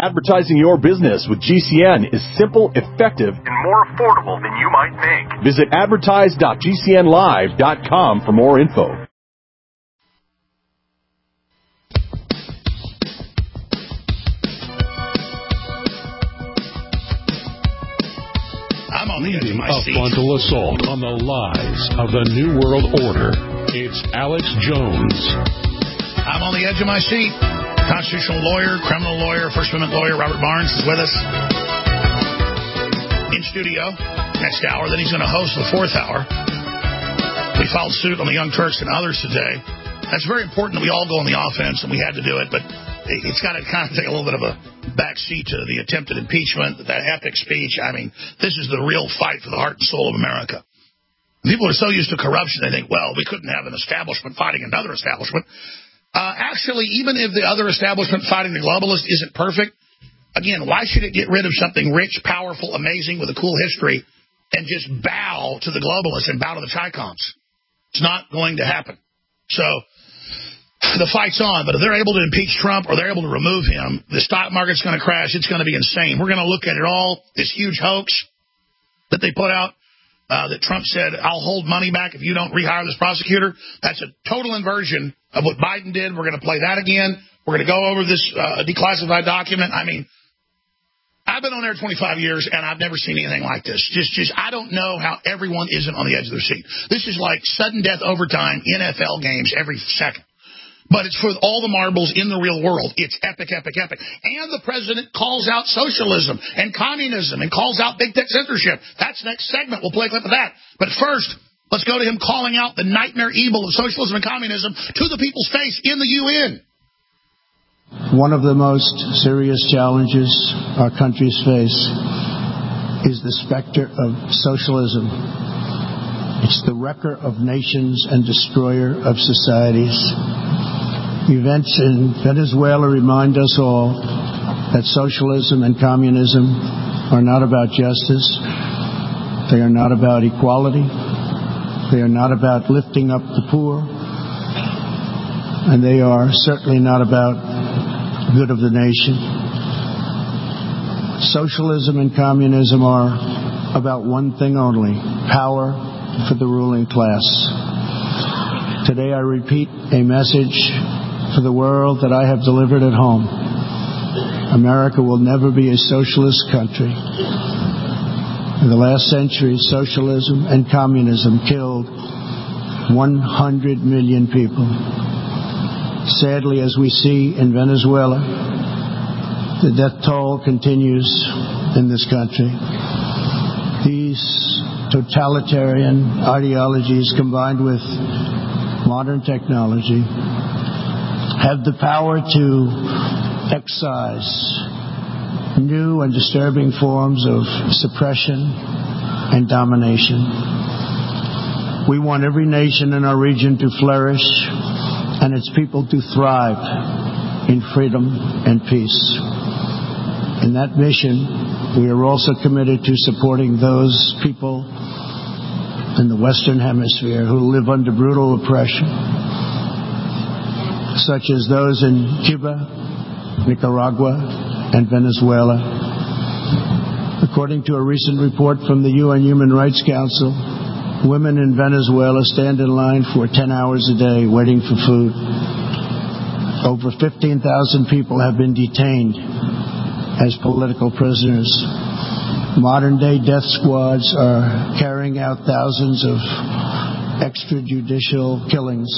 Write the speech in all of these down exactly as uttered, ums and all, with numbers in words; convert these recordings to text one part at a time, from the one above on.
Advertising your business with G C N is simple, effective, and more affordable than you might think. Visit advertise dot g c n live dot com for more info. I'm on the edge of my a seat. frontal assault on the lies of the New World Order. It's Alex Jones. I'm on the edge of my seat. Constitutional lawyer, criminal lawyer, First Amendment lawyer Robert Barnes is with us in studio next hour. Then he's going to host the fourth hour. We filed suit on the Young Turks and others today. That's very important that we all go on the offense, and we had to do it, but it's got to kind of take a little bit of a backseat to the attempted impeachment, that epic speech. I mean, this is the real fight for the heart and soul of America. People are so used to corruption, they think, well, we couldn't have an establishment fighting another establishment. Uh, actually, even if the other establishment fighting the globalist isn't perfect, again, why should it get rid of something rich, powerful, amazing, with a cool history, and just bow to the globalists and bow to the Chicoms? It's not going to happen. So the fight's on, but if they're able to impeach Trump or they're able to remove him, the stock market's going to crash. It's going to be insane. We're going to look at it all, this huge hoax that they put out, uh, that Trump said, I'll hold money back if you don't rehire this prosecutor. That's a total inversion of what Biden did. We're going to play that again. We're going to go over this uh, declassified document. I mean, I've been on there twenty-five years, and I've never seen anything like this. Just, just, I don't know how everyone isn't on the edge of their seat. This is like sudden death overtime N F L games every second. But it's for all the marbles in the real world. It's epic, epic, epic. And the president calls out socialism and communism and calls out big tech censorship. That's next segment. We'll play a clip of that. But first, let's go to him calling out the nightmare evil of socialism and communism to the people's face in the U N. One of the most serious challenges our countries face is the specter of socialism. It's the wrecker of nations and destroyer of societies. Events in Venezuela remind us all that socialism and communism are not about justice. They are not about equality. They are not about lifting up the poor. And they are certainly not about the good of the nation. Socialism and communism are about one thing only: power for the ruling class. Today I repeat a message for the world that I have delivered at home. America will never be a socialist country. In the last century, socialism and communism killed one hundred million people. Sadly, as we see in Venezuela, the death toll continues in this country. These totalitarian ideologies, combined with modern technology, have the power to excise new and disturbing forms of suppression and domination. We want every nation in our region to flourish and its people to thrive in freedom and peace. In that mission, we are also committed to supporting those people in the Western Hemisphere who live under brutal oppression, such as those in Cuba, Nicaragua, and Venezuela. According to a recent report from the U N Human Rights Council, women in Venezuela stand in line for ten hours a day waiting for food. Over fifteen thousand people have been detained as political prisoners. Modern-day death squads are carrying out thousands of extrajudicial killings.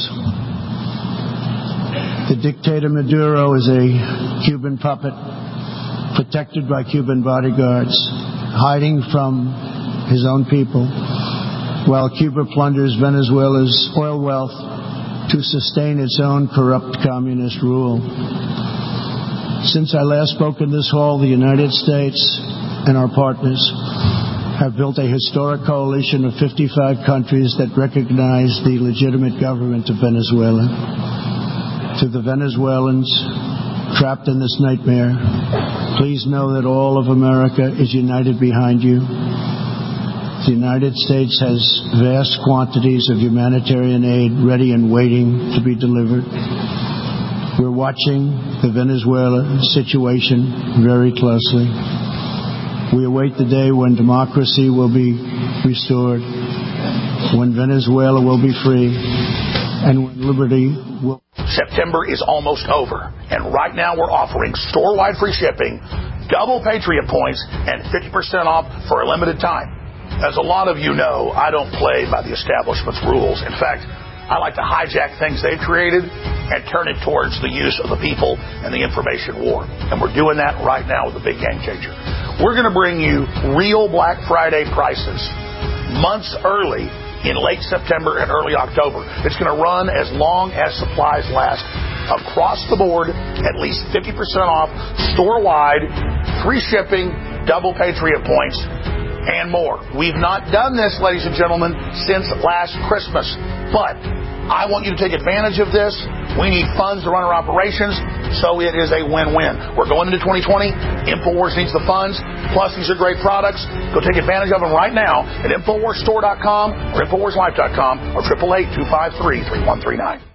The dictator Maduro is a Cuban puppet, protected by Cuban bodyguards, hiding from his own people, while Cuba plunders Venezuela's oil wealth to sustain its own corrupt communist rule. Since I last spoke in this hall, the United States and our partners have built a historic coalition of fifty-five countries that recognize the legitimate government of Venezuela. To the Venezuelans trapped in this nightmare, please know that all of America is united behind you. The United States has vast quantities of humanitarian aid ready and waiting to be delivered. We're watching the Venezuela situation very closely. We await the day when democracy will be restored, when Venezuela will be free, and when liberty will... September is almost over, and right now we're offering store-wide free shipping, double Patriot points, and fifty percent off for a limited time. As a lot of you know, I don't play by the establishment's rules. In fact, I like to hijack things they've created and turn it towards the use of the people and the information war. And we're doing that right now with the big game changer. We're going to bring you real Black Friday prices months early in late September and early October. It's going to run as long as supplies last. Across the board, at least fifty percent off, store-wide, free shipping, double Patriot points, and more. We've not done this, ladies and gentlemen, since last Christmas. But I want you to take advantage of this. We need funds to run our operations, so it is a win-win. We're going into twenty twenty. InfoWars needs the funds. Plus, these are great products. Go take advantage of them right now at Infowars Store dot com or Infowars Life dot com or eight eight eight, two five three, three one three nine.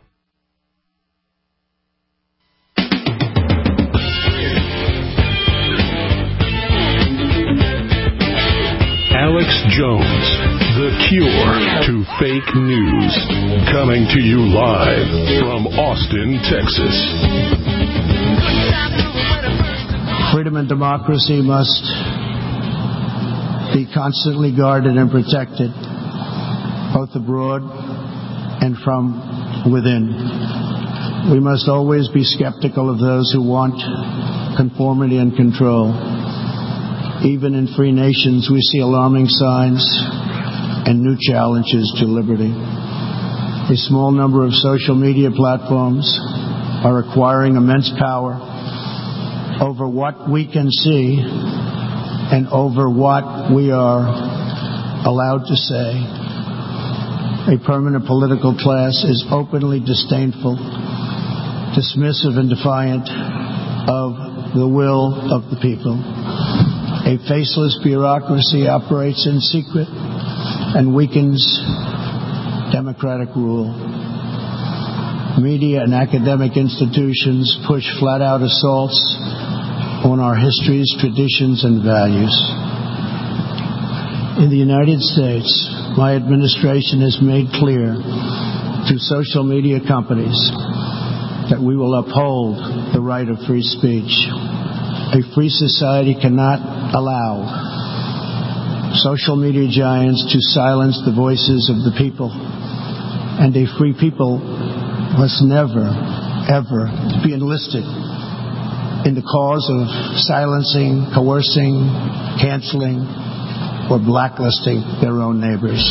Alex Jones, the cure to fake news, coming to you live from Austin, Texas. Freedom and democracy must be constantly guarded and protected, both abroad and from within. We must always be skeptical of those who want conformity and control. Even in free nations, we see alarming signs and new challenges to liberty. A small number of social media platforms are acquiring immense power over what we can see and over what we are allowed to say. A permanent political class is openly disdainful, dismissive, and defiant of the will of the people. A faceless bureaucracy operates in secret and weakens democratic rule. Media and academic institutions push flat-out assaults on our histories, traditions, and values. In the United States, my administration has made clear to social media companies that we will uphold the right of free speech. A free society cannot allow social media giants to silence the voices of the people. And a free people must never, ever be enlisted in the cause of silencing, coercing, canceling, or blacklisting their own neighbors.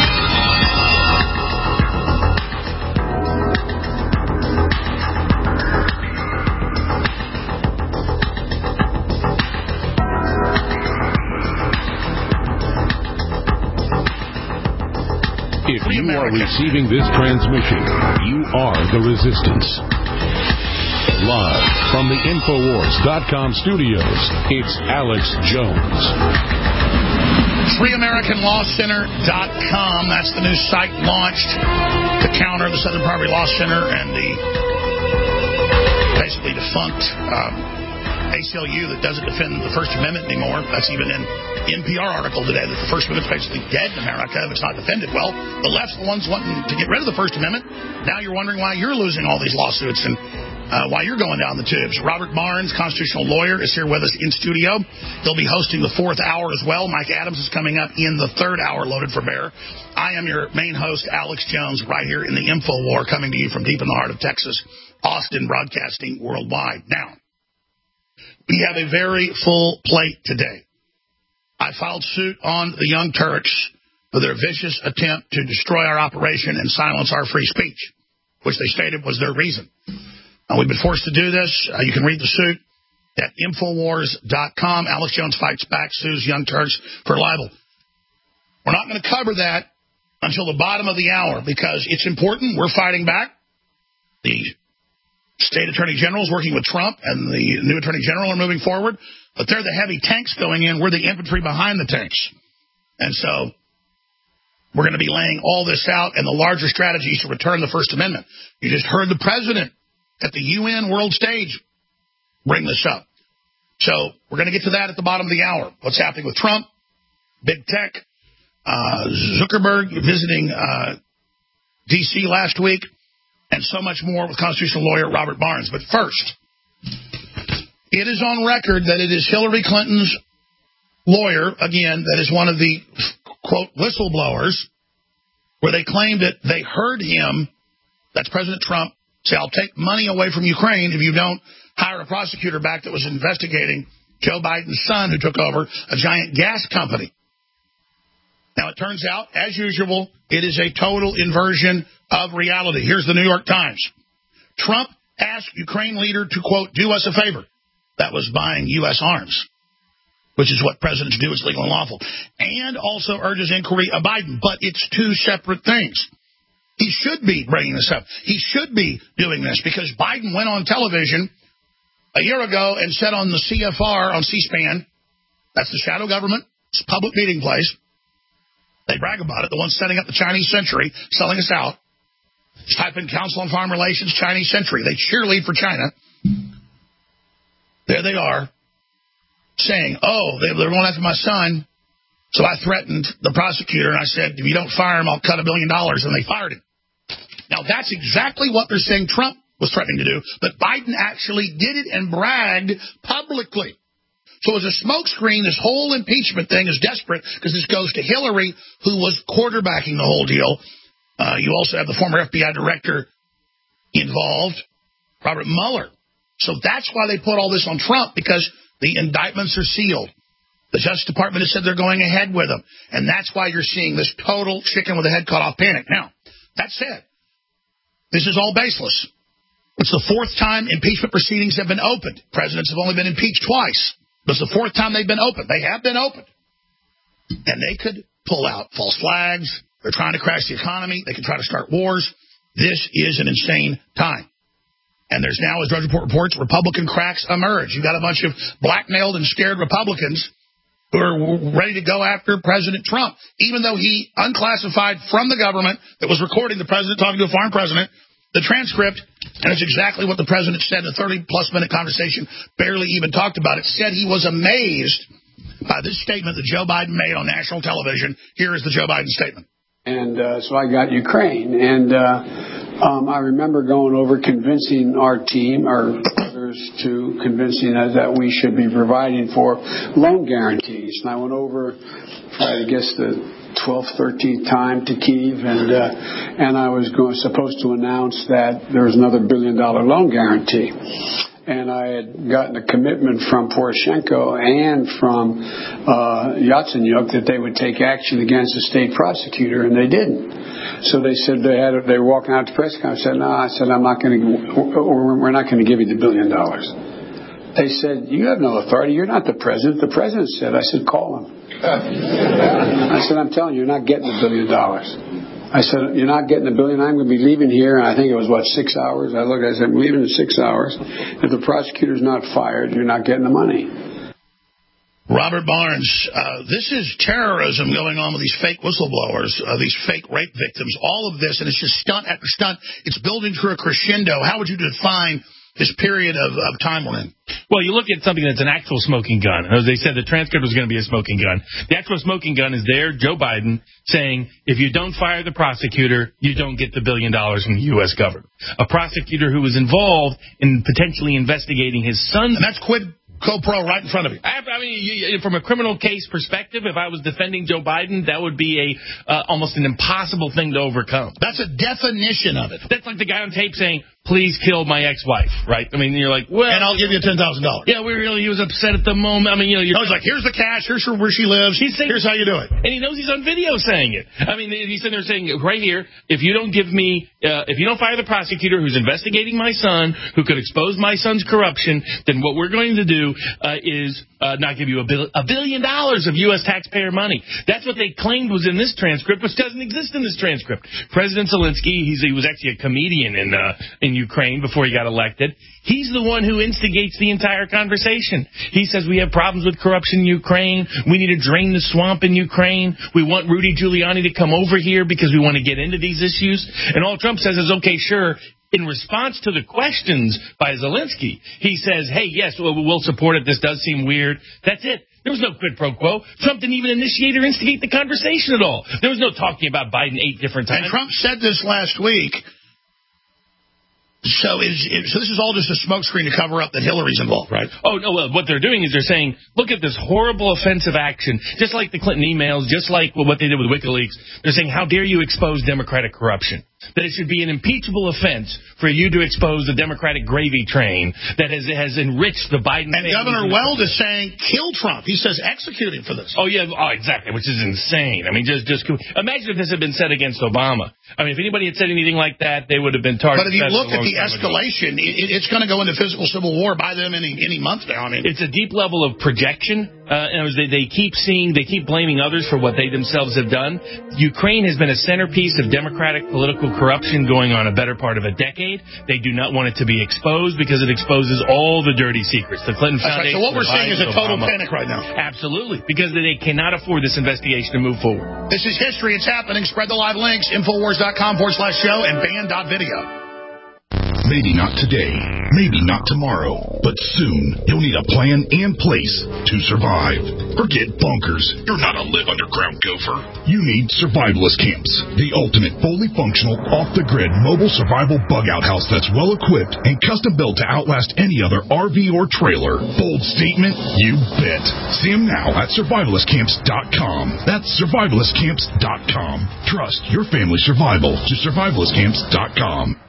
If you are receiving this transmission, you are the resistance. Live from the Infowars dot com studios, it's Alex Jones. Free American Law Center dot com. That's the new site launched to counter the Southern Poverty Law Center and the basically defunct um, A C L U that doesn't defend the First Amendment anymore. That's even in the N P R article today that the First Amendment's basically dead in America if it's not defended. Well, the left's the ones wanting to get rid of the First Amendment. Now you're wondering why you're losing all these lawsuits and uh, why you're going down the tubes. Robert Barnes, constitutional lawyer, is here with us in studio. He'll be hosting the fourth hour as well. Mike Adams is coming up in the third hour, Loaded for Bear. I am your main host, Alex Jones, right here in the InfoWar, coming to you from deep in the heart of Texas, Austin, broadcasting worldwide. Now, we have a very full plate today. I filed suit on the Young Turks for their vicious attempt to destroy our operation and silence our free speech, which they stated was their reason. Uh, we've been forced to do this. Uh, you can read the suit at Infowars dot com. Alex Jones fights back, sues Young Turks for libel. We're not going to cover that until the bottom of the hour because it's important. We're fighting back. The state attorney general is working with Trump, and the new attorney general are moving forward. But they're the heavy tanks going in. We're the infantry behind the tanks. And so we're going to be laying all this out and the larger strategies to return the First Amendment. You just heard the president at the U N world stage bring this up. So we're going to get to that at the bottom of the hour. What's happening with Trump, big tech, uh, Zuckerberg visiting uh, D C last week, and so much more with constitutional lawyer Robert Barnes. But first, it is on record that it is Hillary Clinton's lawyer, again, that is one of the, quote, whistleblowers, where they claimed that they heard him, that's President Trump, say, I'll take money away from Ukraine if you don't hire a prosecutor back that was investigating Joe Biden's son who took over a giant gas company. Now, it turns out, as usual, it is a total inversion of reality. Here's the New York Times. Trump asked Ukraine leader to, quote, do us a favor. That was buying U S arms, which is what presidents do. It's legal and lawful. And also urges inquiry of Biden. But it's two separate things. He should be bringing this up. He should be doing this because Biden went on television a year ago and said on the C F R, on C-SPAN, that's the shadow government, it's a public meeting place. They brag about it, the ones setting up the Chinese Century, selling us out. Just type in Council on Foreign Relations, Chinese Century. They cheerlead for China. There they are, saying, oh, they, they're going after my son, so I threatened the prosecutor, and I said, if you don't fire him, I'll cut a billion dollars, and they fired him. Now, that's exactly what they're saying Trump was threatening to do, but Biden actually did it and bragged publicly. So as a smokescreen, this whole impeachment thing is desperate because this goes to Hillary, who was quarterbacking the whole deal. Uh, you also have the former F B I director involved, Robert Mueller. So that's why they put all this on Trump, because the indictments are sealed. The Justice Department has said they're going ahead with them. And that's why you're seeing this total chicken with a head cut off panic. Now, that said, this is all baseless. It's the fourth time impeachment proceedings have been opened. Presidents have only been impeached twice. It's the fourth time they've been opened. They have been opened. And they could pull out false flags. They're trying to crash the economy. They could try to start wars. This is an insane time. And there's now, as Drudge Report reports, Republican cracks emerge. You've got a bunch of blackmailed and scared Republicans who are ready to go after President Trump, even though he unclassified from the government that was recording the president talking to a foreign president the transcript, and it's exactly what the president said in a thirty-plus minute conversation, barely even talked about it, said he was amazed by this statement that Joe Biden made on national television. Here is the Joe Biden statement. And uh, so I got Ukraine, and uh, um, I remember going over convincing our team, or others, to convincing us that we should be providing for loan guarantees. And I went over, I guess, the twelfth, thirteenth time to Kyiv, and uh, and I was going, supposed to announce that there was another billion dollar loan guarantee. And I had gotten a commitment from Poroshenko and from uh, Yatsenyuk that they would take action against the state prosecutor, and they didn't. So they said they had they were walking out to press conference. I said, no, I said I'm not going to, we're not going to give you the billion dollars. They said, you have no authority. You're not the president. The president said. I said, call him. I said, I'm telling you, you're not getting the billion dollars. I said, you're not getting the billion. I'm going to be leaving here. And I think it was, what, six hours? I looked, I said, I'm leaving in six hours. If the prosecutor's not fired, you're not getting the money. Robert Barnes, uh, this is terrorism going on with these fake whistleblowers, uh, these fake rape victims, all of this, and it's just stunt after stunt. It's building to a crescendo. How would you define this period of, of time we're in? Well, you look at something that's an actual smoking gun. As they said, the transcript was going to be a smoking gun. The actual smoking gun is there, Joe Biden, saying, if you don't fire the prosecutor, you don't get the billion dollars from the U S government. A prosecutor who was involved in potentially investigating his son. And that's quid pro quo right in front of you. I, I mean, you, from a criminal case perspective, if I was defending Joe Biden, that would be a uh, almost an impossible thing to overcome. That's a definition of it. That's like the guy on tape saying, please kill my ex-wife, right? I mean, you're like, well... And I'll give you ten thousand dollars. Yeah, we really, he was upset at the moment. I mean, you know... You're, no, he's like, here's the cash, here's where she lives, he's saying, here's how you do it. And he knows he's on video saying it. I mean, he's sitting there saying, right here, if you don't give me... Uh, if you don't fire the prosecutor who's investigating my son, who could expose my son's corruption, then what we're going to do uh, is uh, not give you a, bill, a billion dollars of U S taxpayer money. That's what they claimed was in this transcript, which doesn't exist in this transcript. President Zelensky, he's, he was actually a comedian in uh, in Ukraine before he got elected. He's the one who instigates the entire conversation. He says we have problems with corruption in Ukraine. We need to drain the swamp in Ukraine. We want Rudy Giuliani to come over here because we want to get into these issues. And all Trump says is, okay, sure, In response to the questions by Zelensky, he says, hey, yes, well, we'll support it. This does seem weird. That's it. There was no quid pro quo. Trump didn't even initiate or instigate the conversation at all. There was no talking about Biden eight different times. And Trump said this last week. So is, is so this is all just a smokescreen to cover up that Hillary's involved, right? Oh, no, well, what they're doing is they're saying, look at this horrible offensive action, just like the Clinton emails, just like what they did with WikiLeaks. They're saying, how dare you expose Democratic corruption? That it should be an impeachable offense for you to expose the Democratic gravy train that has has enriched the Biden... And Governor Weld is saying, kill Trump. He says, execute him for this. Oh, yeah, oh, exactly, which is insane. I mean, just, just imagine if this had been said against Obama. I mean, if anybody had said anything like that, they would have been targeted. But if you look at the escalation, it, it's going to go into physical civil war by them any, any month now. I mean, it's a deep level of projection. Uh, and they, they keep seeing, they keep blaming others for what they themselves have done. Ukraine has been a centerpiece of Democratic political corruption going on a better part of a decade. They do not want it to be exposed because it exposes all the dirty secrets. The Clinton Foundation. Right. So what we're seeing is a total Obama. panic right now. Absolutely, because they cannot afford this investigation to move forward. This is history. It's happening. Spread the live links. Infowars.com forward slash show and ban.video. Maybe not today, maybe not tomorrow, but soon you'll need a plan and place to survive. Forget bunkers. You're not a live underground gopher. You need Survivalist Camps, the ultimate fully functional, off-the-grid mobile survival bug-out house that's well-equipped and custom-built to outlast any other R V or trailer. Bold statement? You bet. See them now at survivalist camps dot com. That's survivalist camps dot com. Trust your family's survival to survivalist camps dot com.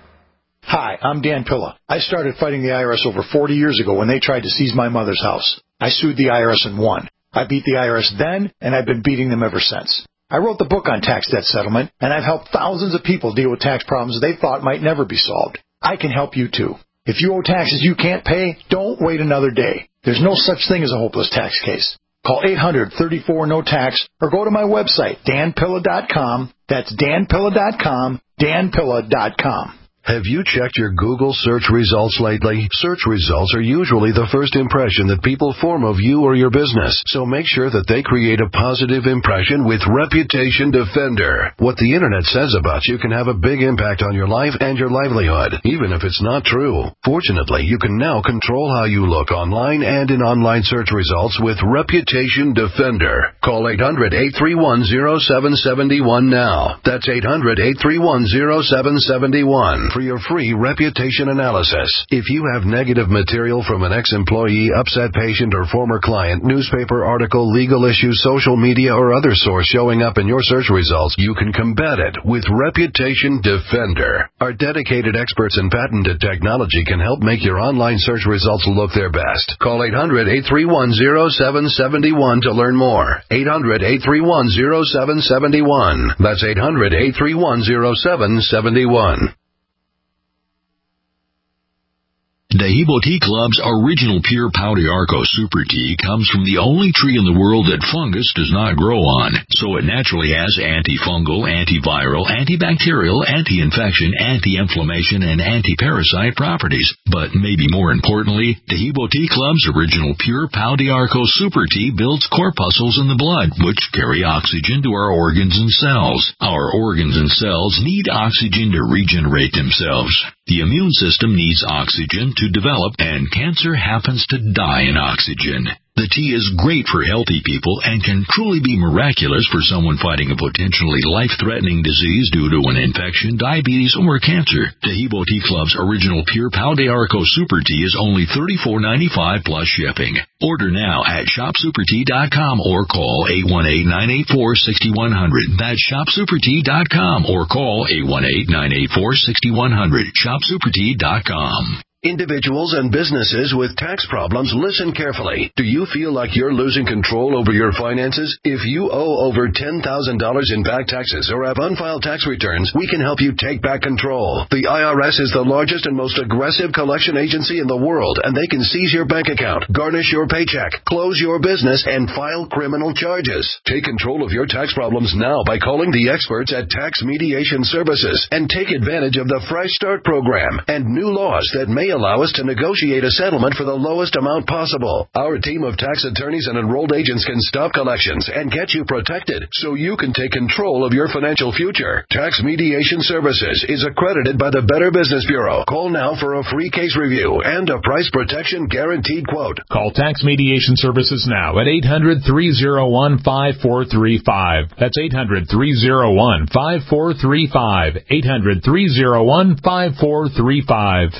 Hi, I'm Dan Pilla. I started fighting the I R S over forty years ago when they tried to seize my mother's house. I sued the I R S and won. I beat the I R S then, and I've been beating them ever since. I wrote the book on tax debt settlement, and I've helped thousands of people deal with tax problems they thought might never be solved. I can help you too. If you owe taxes you can't pay, don't wait another day. There's no such thing as a hopeless tax case. Call eight hundred, thirty-four, no tax or go to my website, dan pilla dot com. That's dan pilla dot com, dan pilla dot com. Have you checked your Google search results lately? Search results are usually the first impression that people form of you or your business, so make sure that they create a positive impression with Reputation Defender. What the Internet says about you can have a big impact on your life and your livelihood, even if it's not true. Fortunately, you can now control how you look online and in online search results with Reputation Defender. Call eight hundred, eight three one, zero seven seven one now. That's eight hundred, eight three one, zero seven seven one. For your free reputation analysis. If you have negative material from an ex-employee, upset patient, or former client, newspaper article, legal issue, social media, or other source showing up in your search results, you can combat it with Reputation Defender. Our dedicated experts in patented technology can help make your online search results look their best. Call eight hundred, eight three one, zero seven seven one to learn more. eight hundred, eight three one, zero seven seven one. That's eight hundred, eight three one, zero seven seven one. Dehibo Tea Club's original pure Pau d'Arco Super Tea comes from the only tree in the world that fungus does not grow on, so it naturally has antifungal, antiviral, antibacterial, anti-infection, anti-inflammation, and anti-parasite properties. But maybe more importantly, Dehibo Tea Club's original pure Pau d'Arco Super Tea builds corpuscles in the blood, which carry oxygen to our organs and cells. Our organs and cells need oxygen to regenerate themselves. The immune system needs oxygen to develop, and cancer happens to die in oxygen. The tea is great for healthy people and can truly be miraculous for someone fighting a potentially life-threatening disease due to an infection, diabetes, or cancer. Dehibo Tea Club's original pure Pau d'Arco Super Tea is only thirty-four ninety-five plus shipping. Order now at shop super tea dot com or call eight one eight, nine eight four, six one zero zero. That's shop super tea dot com or call eight one eight, nine eight four, six one zero zero. shop super tea dot com. Individuals and businesses with tax problems, listen carefully. Do you feel like you're losing control over your finances? If you owe over ten thousand dollars in back taxes or have unfiled tax returns, we can help you take back control. The I R S is the largest and most aggressive collection agency in the world, and they can seize your bank account, garnish your paycheck, close your business, and file criminal charges. Take control of your tax problems now by calling the experts at Tax Mediation Services and take advantage of the Fresh Start program and new laws that may may allow us to negotiate a settlement for the lowest amount possible. Our team of tax attorneys and enrolled agents can stop collections and get you protected so you can take control of your financial future. Tax Mediation Services is accredited by the Better Business Bureau. Call now for a free case review and a price protection guaranteed quote. Call Tax Mediation Services now at eight hundred, three oh one, five four three five. That's eight hundred, three oh one, five four three five. eight hundred, three oh one, five four three five.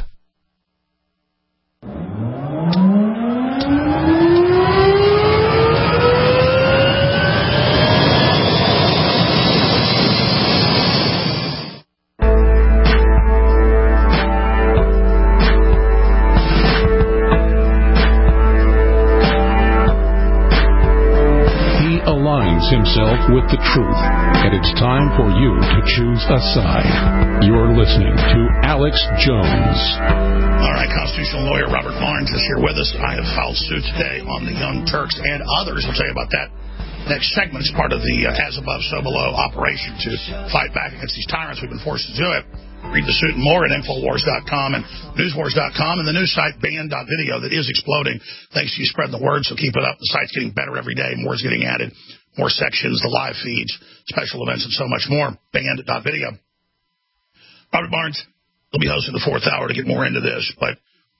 Himself with the truth, and it's time for you to choose a side. You're listening to Alex Jones. All right, constitutional lawyer Robert Barnes is here with us. I have filed suit today on the Young Turks and others. We'll tell you about that next segment. It's part of the uh, as above, so below operation to fight back against these tyrants. We've been forced to do it. Read the suit and more at Infowars dot com and Newswars dot com and the news site Band dot video that is exploding. Thanks to you spreading the word, so keep it up. The site's getting better every day. More is getting added. More sections, the live feeds, special events, and so much more. Band dot video. Robert Barnes will be hosting the fourth hour to get more into this, but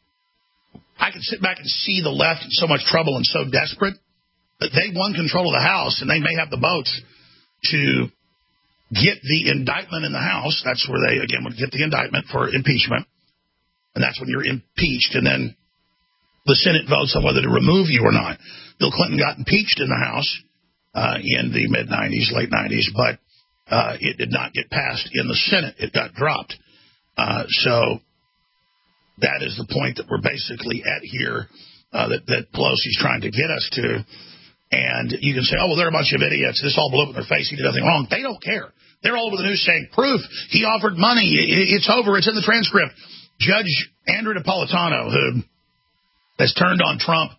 I can sit back and see the left in so much trouble and so desperate that they won control of the House, and they may have the votes to get the indictment in the House. That's where they, again, would get the indictment for impeachment, and that's when you're impeached, and then the Senate votes on whether to remove you or not. Bill Clinton got impeached in the House Uh, in the mid-nineties, late nineties, but uh, it did not get passed in the Senate. It got dropped. Uh, so that is the point that we're basically at here, uh, that, that Pelosi's trying to get us to. And you can say, oh, well, they're a bunch of idiots. This all blew up in their face. He did nothing wrong. They don't care. They're all over the news saying, proof. He offered money. It's over. It's in the transcript. Judge Andrew Napolitano, who has turned on Trump,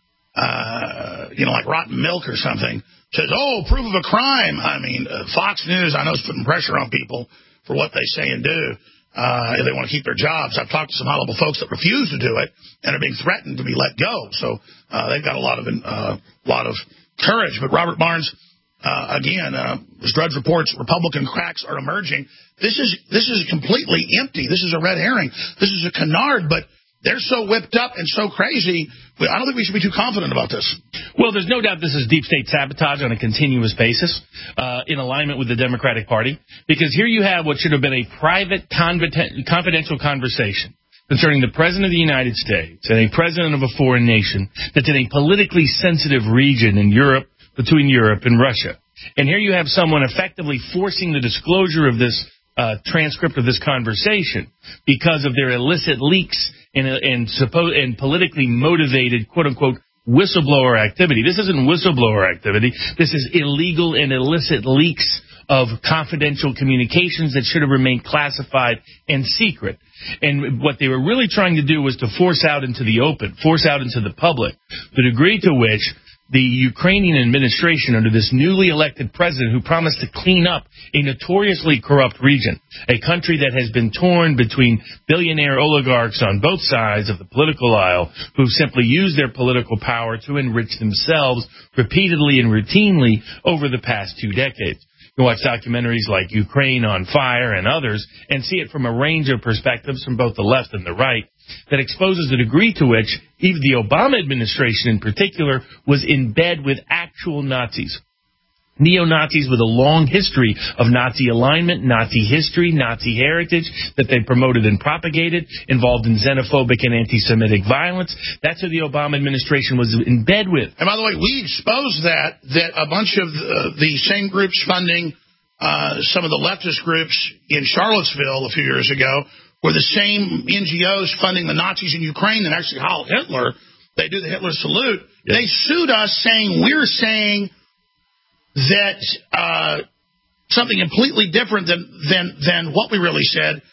uh, you know, like rotten milk or something, says, oh, proof of a crime. I mean, uh, Fox News, I know, is putting pressure on people for what they say and do uh, if they want to keep their jobs. I've talked to some high-level folks that refuse to do it and are being threatened to be let go. So uh, they've got a lot of uh, lot of courage. But Robert Barnes, uh, again, uh, as Drudge reports, Republican cracks are emerging. This is this is completely empty. This is a red herring. This is a canard, but they're so whipped up and so crazy, I don't think we should be too confident about this. Well, there's no doubt this is deep state sabotage on a continuous basis, uh, in alignment with the Democratic Party, because here you have what should have been a private, confidential conversation concerning the President of the United States and a President of a foreign nation that's in a politically sensitive region in Europe, between Europe and Russia. And here you have someone effectively forcing the disclosure of this uh, transcript of this conversation because of their illicit leaks and, uh, and, suppo- and politically motivated, quote-unquote, whistleblower activity. This isn't whistleblower activity. This is illegal and illicit leaks of confidential communications that should have remained classified and secret. And what they were really trying to do was to force out into the open, force out into the public, the degree to which the Ukrainian administration under this newly elected president who promised to clean up a notoriously corrupt region, a country that has been torn between billionaire oligarchs on both sides of the political aisle who simply use their political power to enrich themselves repeatedly and routinely over the past two decades. You can watch documentaries like Ukraine on Fire and others and see it from a range of perspectives from both the left and the right that exposes the degree to which even the Obama administration in particular was in bed with actual Nazis. Neo-Nazis with a long history of Nazi alignment, Nazi history, Nazi heritage that they promoted and propagated, involved in xenophobic and anti-Semitic violence. That's who the Obama administration was in bed with. And by the way, we exposed that, that a bunch of uh, the same groups funding uh, some of the leftist groups in Charlottesville a few years ago were the same N G Os funding the Nazis in Ukraine that actually Heil Hitler. They do the Hitler salute. Yes. They sued us saying we're saying that uh, something completely different than, than, than what we really said.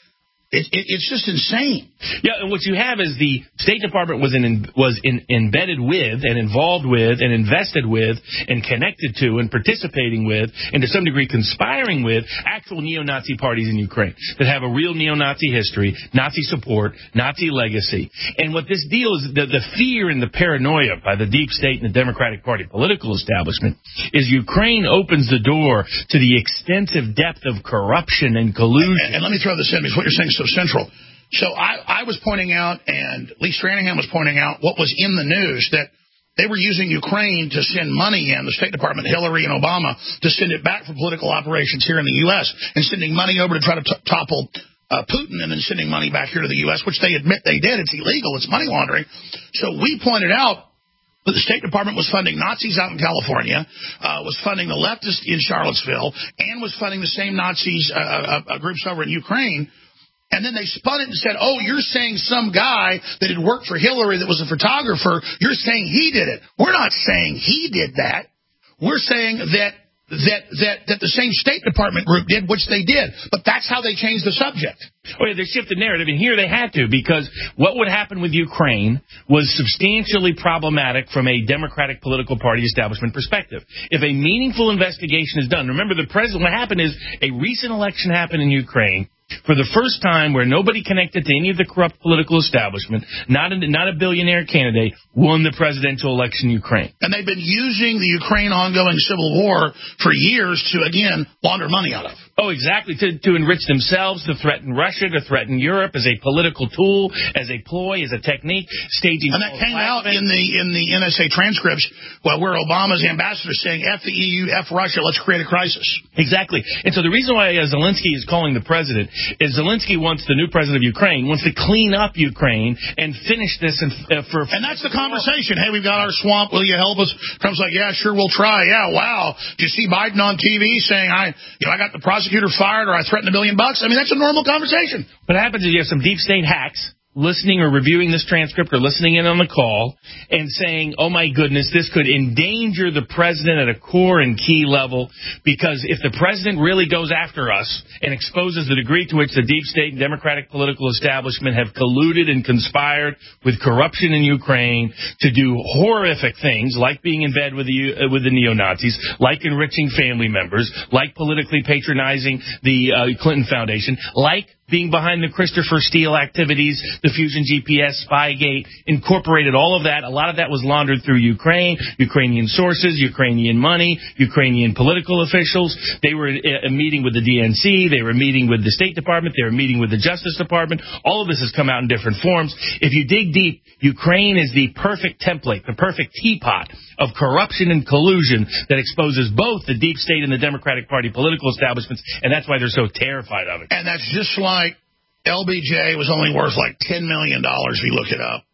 It, it, it's just insane. Yeah, and what you have is the State Department was in, was in, embedded with and involved with and invested with and connected to and participating with and to some degree conspiring with actual neo-Nazi parties in Ukraine that have a real neo-Nazi history, Nazi support, Nazi legacy. And what this deal is, the, the fear and the paranoia by the deep state and the Democratic Party political establishment is Ukraine opens the door to the extensive depth of corruption and collusion. And, and let me throw this in because what you're saying is so central. So I, I was pointing out, and Lee Stranahan was pointing out what was in the news, that they were using Ukraine to send money in, the State Department, Hillary and Obama, to send it back for political operations here in the U S and sending money over to try to t- topple uh, Putin and then sending money back here to the U S, which they admit they did. It's illegal. It's money laundering. So we pointed out that the State Department was funding Nazis out in California, uh, was funding the leftists in Charlottesville, and was funding the same Nazis uh, uh, groups over in Ukraine. And then they spun it and said, oh, you're saying some guy that had worked for Hillary that was a photographer, you're saying he did it. We're not saying he did that. We're saying that that that that the same State Department group did, which they did. But that's how they changed the subject. Oh, yeah, they shifted narrative, and here they had to, because what would happen with Ukraine was substantially problematic from a Democratic political party establishment perspective. If a meaningful investigation is done, remember the president, what happened is a recent election happened in Ukraine for the first time where nobody connected to any of the corrupt political establishment, not a, not a billionaire candidate, won the presidential election in Ukraine. And they've been using the Ukraine ongoing civil war for years to, again, launder money out of. Oh, exactly, to, to enrich themselves, to threaten Russia, to threaten Europe as a political tool, as a ploy, as a technique, staging. And that came out in the in the N S A transcripts well, where Obama's ambassador saying, F the E U, F Russia, let's create a crisis. Exactly. And so the reason why uh, Zelensky is calling the president is Zelensky wants, the new president of Ukraine, wants to clean up Ukraine and finish this. And, uh, for. and that's the conversation. Hey, we've got our swamp. Will you help us? Trump's like, yeah, sure, we'll try. Yeah, wow. Did you see Biden on T V saying, I, you know, I got the prosecutor fired or I threatened a billion bucks? I mean, that's a normal conversation. What happens is you have some deep state hacks listening or reviewing this transcript or listening in on the call and saying, oh, my goodness, this could endanger the president at a core and key level, because if the president really goes after us and exposes the degree to which the deep state and Democratic political establishment have colluded and conspired with corruption in Ukraine to do horrific things like being in bed with the, uh, with the neo-Nazis, like enriching family members, like politically patronizing the uh, Clinton Foundation, like being behind the Christopher Steele activities, the Fusion G P S, Spygate, incorporated all of that. A lot of that was laundered through Ukraine, Ukrainian sources, Ukrainian money, Ukrainian political officials. They were uh, meeting with the D N C. They were meeting with the State Department. They were meeting with the Justice Department. All of this has come out in different forms. If you dig deep, Ukraine is the perfect template, the perfect teapot of corruption and collusion that exposes both the deep state and the Democratic Party political establishments, and that's why they're so terrified of it. And that's just like L B J was only worth like ten million dollars if you look it up.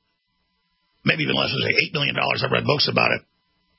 Maybe even less, it was like eight million dollars. I've read books about it.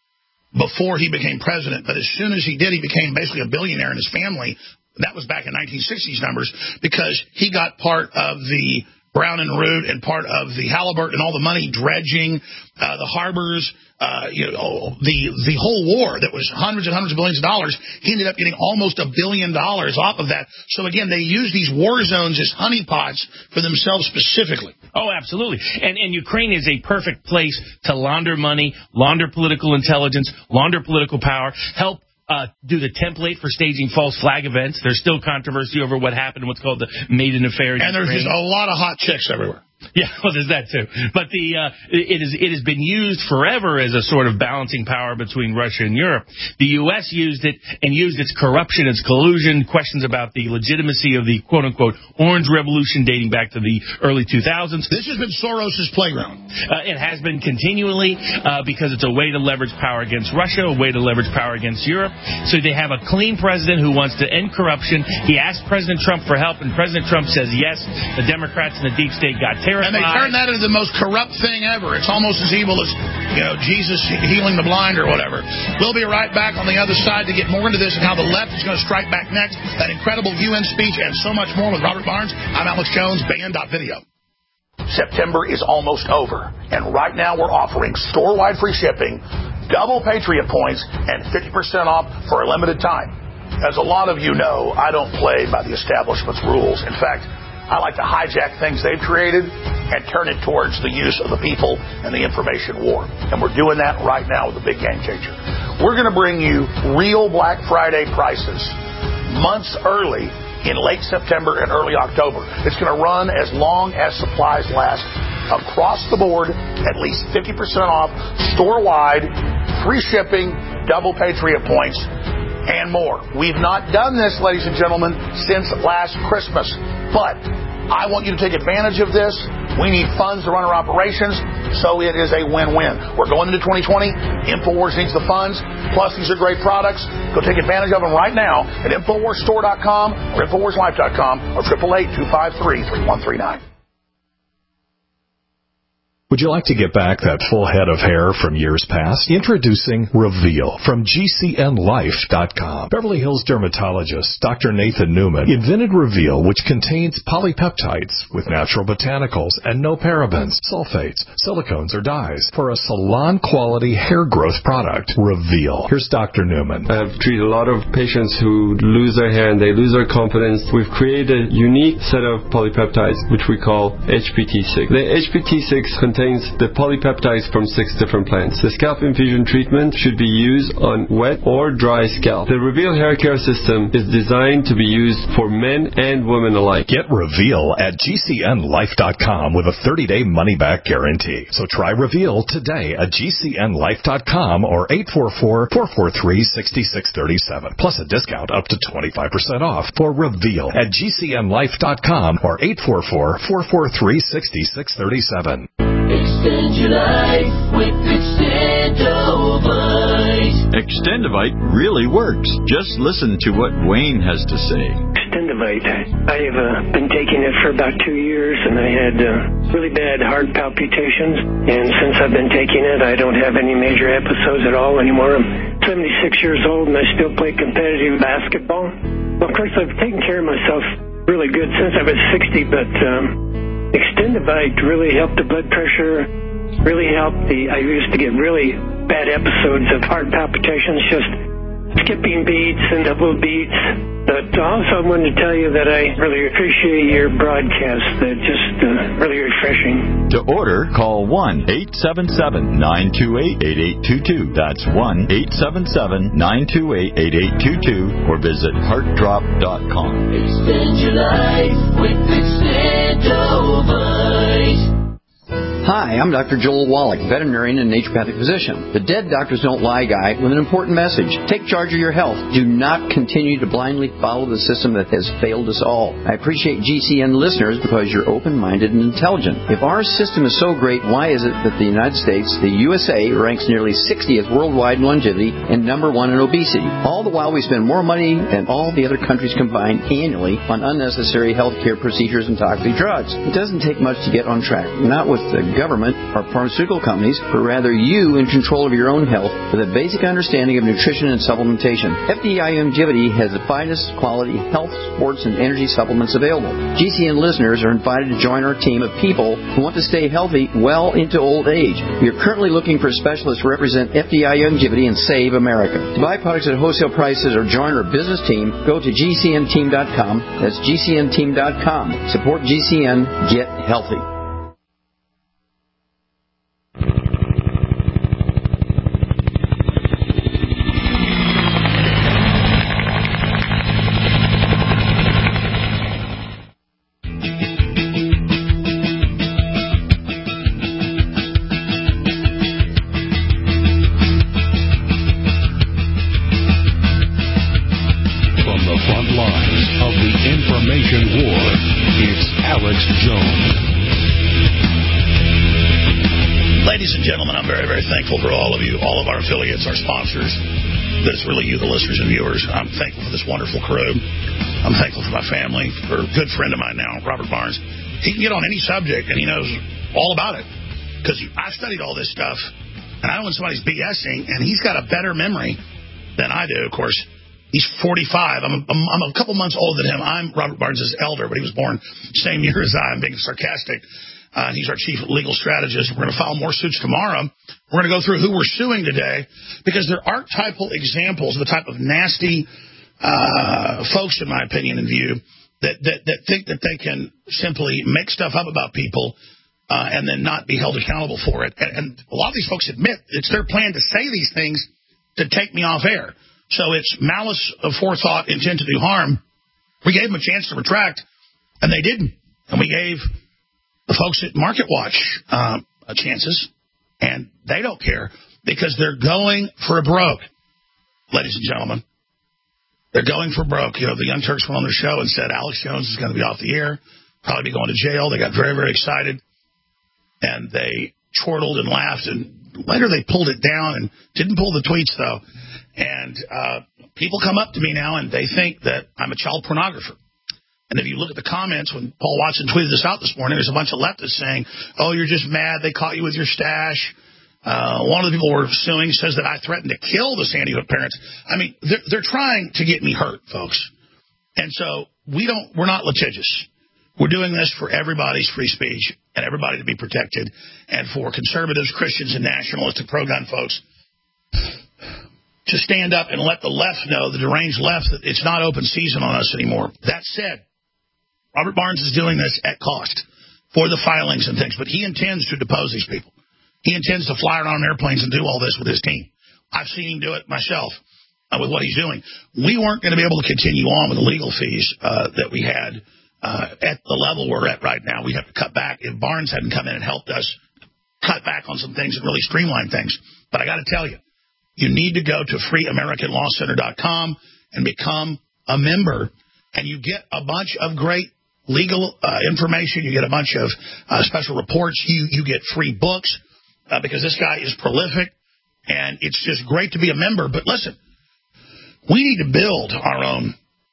Before he became president. But as soon as he did, he became basically a billionaire in his family. That was back in nineteen sixties numbers, because he got part of the Brown and Root and part of the Halliburton and all the money dredging, uh, the harbors, uh, you know, the the whole war that was hundreds and hundreds of billions of dollars. He ended up getting almost a billion dollars off of that. So again, they use these war zones as honeypots for themselves specifically. Oh, absolutely. And and Ukraine is a perfect place to launder money, launder political intelligence, launder political power, help Uh, do the template for staging false flag events. There's still controversy over what happened in what's called the Maiden Affair. And there's just a lot of hot chicks everywhere. Yeah, well, there's that too. But the uh, it is it has been used forever as a sort of balancing power between Russia and Europe. The U S used it and used its corruption, its collusion, questions about the legitimacy of the quote-unquote Orange Revolution dating back to the early two thousands. This has been Soros's playground. Uh, it has been continually uh, because it's a way to leverage power against Russia, a way to leverage power against Europe. So they have a clean president who wants to end corruption. He asked President Trump for help, and President Trump says yes. The Democrats and the deep state got terrified. And they turned that into the most corrupt thing ever. It's almost as evil as, you know, Jesus healing the blind or whatever. We'll be right back on the other side to get more into this and how the left is going to strike back next. That incredible U N speech and so much more with Robert Barnes. I'm Alex Jones, band dot video. September is almost over, and right now we're offering store-wide free shipping, double Patriot points, and fifty percent off for a limited time. As a lot of you know, I don't play by the establishment's rules. In fact, I like to hijack things they've created and turn it towards the use of the people and the information war. And we're doing that right now with the big game changer. We're going to bring you real Black Friday prices months early in late September and early October. It's going to run as long as supplies last. Across the board, at least fifty percent off, store-wide, free shipping, double Patriot points, and more. We've not done this, ladies and gentlemen, since last Christmas. But I want you to take advantage of this. We need funds to run our operations, so it is a win-win. We're going into twenty twenty. InfoWars needs the funds. Plus, these are great products. Go take advantage of them right now at Infowars Store dot com or Infowars Life dot com or eight eight eight, two five three, three one three nine. Would you like to get back that full head of hair from years past? Introducing Reveal from G C N Life dot com. Beverly Hills dermatologist Doctor Nathan Newman invented Reveal, which contains polypeptides with natural botanicals and no parabens, sulfates, silicones, or dyes for a salon-quality hair growth product. Reveal. Here's Doctor Newman. I've treated a lot of patients who lose their hair and they lose their confidence. We've created a unique set of polypeptides, which we call H P T six. The H P T six contains contains the polypeptides from six different plants. The scalp infusion treatment should be used on wet or dry scalp. The Reveal hair care system is designed to be used for men and women alike. Get Reveal at G C N Life dot com with a thirty-day money-back guarantee. So try Reveal today at G C N Life dot com or eight four four, four four three, six six three seven. Plus a discount up to twenty-five percent off for Reveal at G C N Life dot com or eight four four, four four three, six six three seven. Extend your life with Extendovite. Extendovite really works. Just listen to what Wayne has to say. Extendovite. I have uh, been taking it for about two years, and I had uh, really bad heart palpitations. And since I've been taking it, I don't have any major episodes at all anymore. I'm seventy-six years old, and I still play competitive basketball. Well, of course, I've taken care of myself really good since I was sixty, but um, Extendovite really helped the blood pressure, really helped the, I used to get really bad episodes of heart palpitations, just skipping beats and double beats. But also I wanted to tell you that I really appreciate your broadcast. They're just uh, really refreshing. To order, call one eight seven seven, nine two eight, eight eight two two. That's one eight seven seven, nine two eight, eight eight two two or visit heart drop dot com. Extend your life with Extendovite. Hi, I'm Doctor Joel Wallach, veterinarian and naturopathic physician. The Dead Doctors Don't Lie guy with an important message. Take charge of your health. Do not continue to blindly follow the system that has failed us all. I appreciate G C N listeners because you're open-minded and intelligent. If our system is so great, why is it that the United States, the U S A, ranks nearly sixtieth worldwide in longevity and number one in obesity? All the while we spend more money than all the other countries combined annually on unnecessary health care procedures and toxic drugs. It doesn't take much to get on track. Not with the government or pharmaceutical companies, but rather you in control of your own health with a basic understanding of nutrition and supplementation. F D I Longevity has the finest quality health, sports, and energy supplements available. G C N listeners are invited to join our team of people who want to stay healthy well into old age. We are currently looking for specialists to represent F D I Longevity and Save America. To buy products at wholesale prices or join our business team, go to G C N team dot com. That's G C N team dot com. Support G C N. Get healthy. For all of you, all of our affiliates, our sponsors, that it's really you, the listeners and viewers. I'm thankful for this wonderful crew. I'm thankful for my family, for a good friend of mine now, Robert Barnes. He can get on any subject, and he knows all about it. Because I studied all this stuff, and I know when somebody's BSing, and he's got a better memory than I do, of course. He's forty-five. I'm a, I'm a couple months older than him. I'm Robert Barnes' elder, but he was born same year as I am, being sarcastic. Uh, he's our chief legal strategist. We're going to file more suits tomorrow. We're going to go through who we're suing today because they're archetypal examples of the type of nasty uh, folks, in my opinion and view, that, that, that think that they can simply make stuff up about people uh, and then not be held accountable for it. And, and a lot of these folks admit it's their plan to say these things to take me off air. So it's malice of forethought, intent to do harm. We gave them a chance to retract, and they didn't. And we gave the folks at MarketWatch uh, chances, and they don't care because they're going for a broke, ladies and gentlemen. They're going for broke. You know, the Young Turks went on their show and said Alex Jones is going to be off the air, probably be going to jail. They got very, very excited, and they chortled and laughed, and later they pulled it down and didn't pull the tweets, though. And uh, people come up to me now, and they think that I'm a child pornographer. And if you look at the comments, when Paul Watson tweeted this out this morning, there's a bunch of leftists saying, oh, you're just mad they caught you with your stash. Uh, one of the people we're suing says that I threatened to kill the Sandy Hook parents. I mean, they're, they're trying to get me hurt, folks. And so we don't, we're not litigious. We're doing this for everybody's free speech and everybody to be protected, and for conservatives, Christians, and nationalistic pro-gun folks to stand up and let the left know, the deranged left, that it's not open season on us anymore. That said, Robert Barnes is doing this at cost for the filings and things, but he intends to depose these people. He intends to fly around on airplanes and do all this with his team. I've seen him do it myself uh, with what he's doing. We weren't going to be able to continue on with the legal fees uh, that we had uh, at the level we're at right now. We'd have to cut back if Barnes hadn't come in and helped us cut back on some things and really streamline things. But I got to tell you, you need to go to free american law center dot com and become a member, and you get a bunch of great legal uh, information. You get a bunch of uh, special reports. You, you get free books. Uh, because this guy is prolific, and it's just great to be a member. But listen, we need to build our own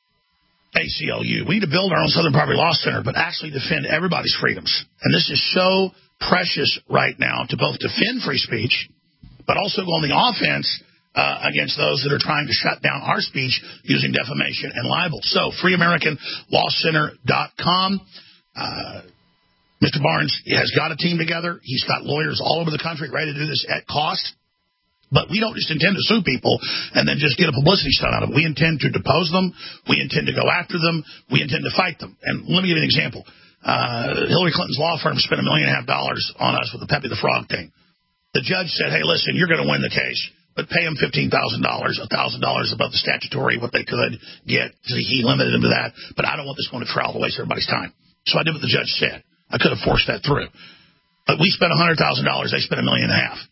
A C L U. We need to build our own Southern Poverty Law Center, but actually defend everybody's freedoms. And this is so precious right now to both defend free speech, but also go on the offense uh, against those that are trying to shut down our speech using defamation and libel. So, free american law center dot com. Uh, Mister Barnes has got a team together. He's got lawyers all over the country ready to do this at cost. But we don't just intend to sue people and then just get a publicity stunt out of it. We intend to depose them. We intend to go after them. We intend to fight them. And let me give you an example. Uh, Hillary Clinton's law firm spent a million and a half dollars on us with the Pepe the Frog thing. The judge said, hey, listen, you're going to win the case, but pay them fifteen thousand dollars, one thousand dollars above the statutory, what they could get. He limited them to that. But I don't want this going to trial to waste everybody's time. So I did what the judge said. I could have forced that through. But we spent one hundred thousand dollars. They spent a million and a half.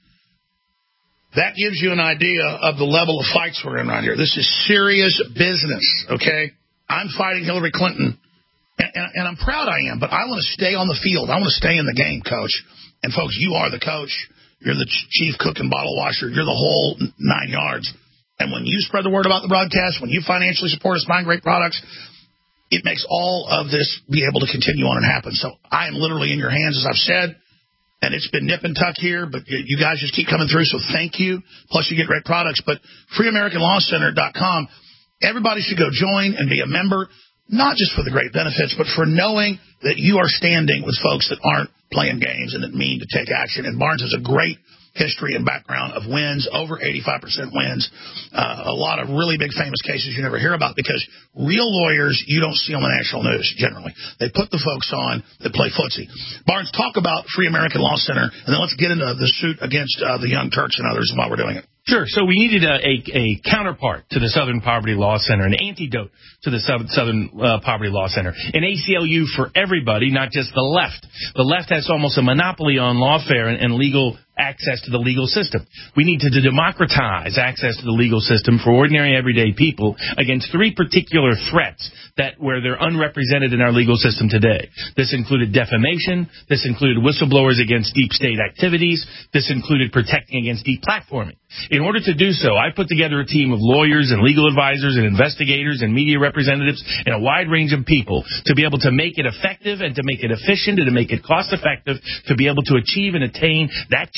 That gives you an idea of the level of fights we're in right here. This is serious business, okay? I'm fighting Hillary Clinton, and, and, and I'm proud I am, but I want to stay on the field. I want to stay in the game, Coach. And, folks, you are the coach. You're the chief cook and bottle washer. You're the whole nine yards. And when you spread the word about the broadcast, when you financially support us buying great products, it makes all of this be able to continue on and happen. So I am literally in your hands, as I've said, and it's been nip and tuck here, but you guys just keep coming through, so thank you. Plus, you get great products. But free american law center dot com, everybody should go join and be a member, not just for the great benefits, but for knowing that you are standing with folks that aren't playing games and that mean to take action. And Barnes has a great history and background of wins, over eighty-five percent wins, uh, a lot of really big famous cases you never hear about, because real lawyers you don't see on the national news generally. They put the folks on that play footsie. Barnes, talk about Free American Law Center, and then let's get into the suit against uh, the Young Turks and others while we're doing it. Sure. So we needed a, a, a counterpart to the Southern Poverty Law Center, an antidote to the Southern uh, Poverty Law Center, an A C L U for everybody, not just the left. The left has almost a monopoly on lawfare and, and legal access to the legal system. We need to democratize access to the legal system for ordinary, everyday people against three particular threats that where they're unrepresented in our legal system today. This included defamation. This included whistleblowers against deep state activities. This included protecting against deplatforming. In order to do so, I put together a team of lawyers and legal advisors and investigators and media representatives and a wide range of people to be able to make it effective and to make it efficient and to make it cost effective to be able to achieve and attain that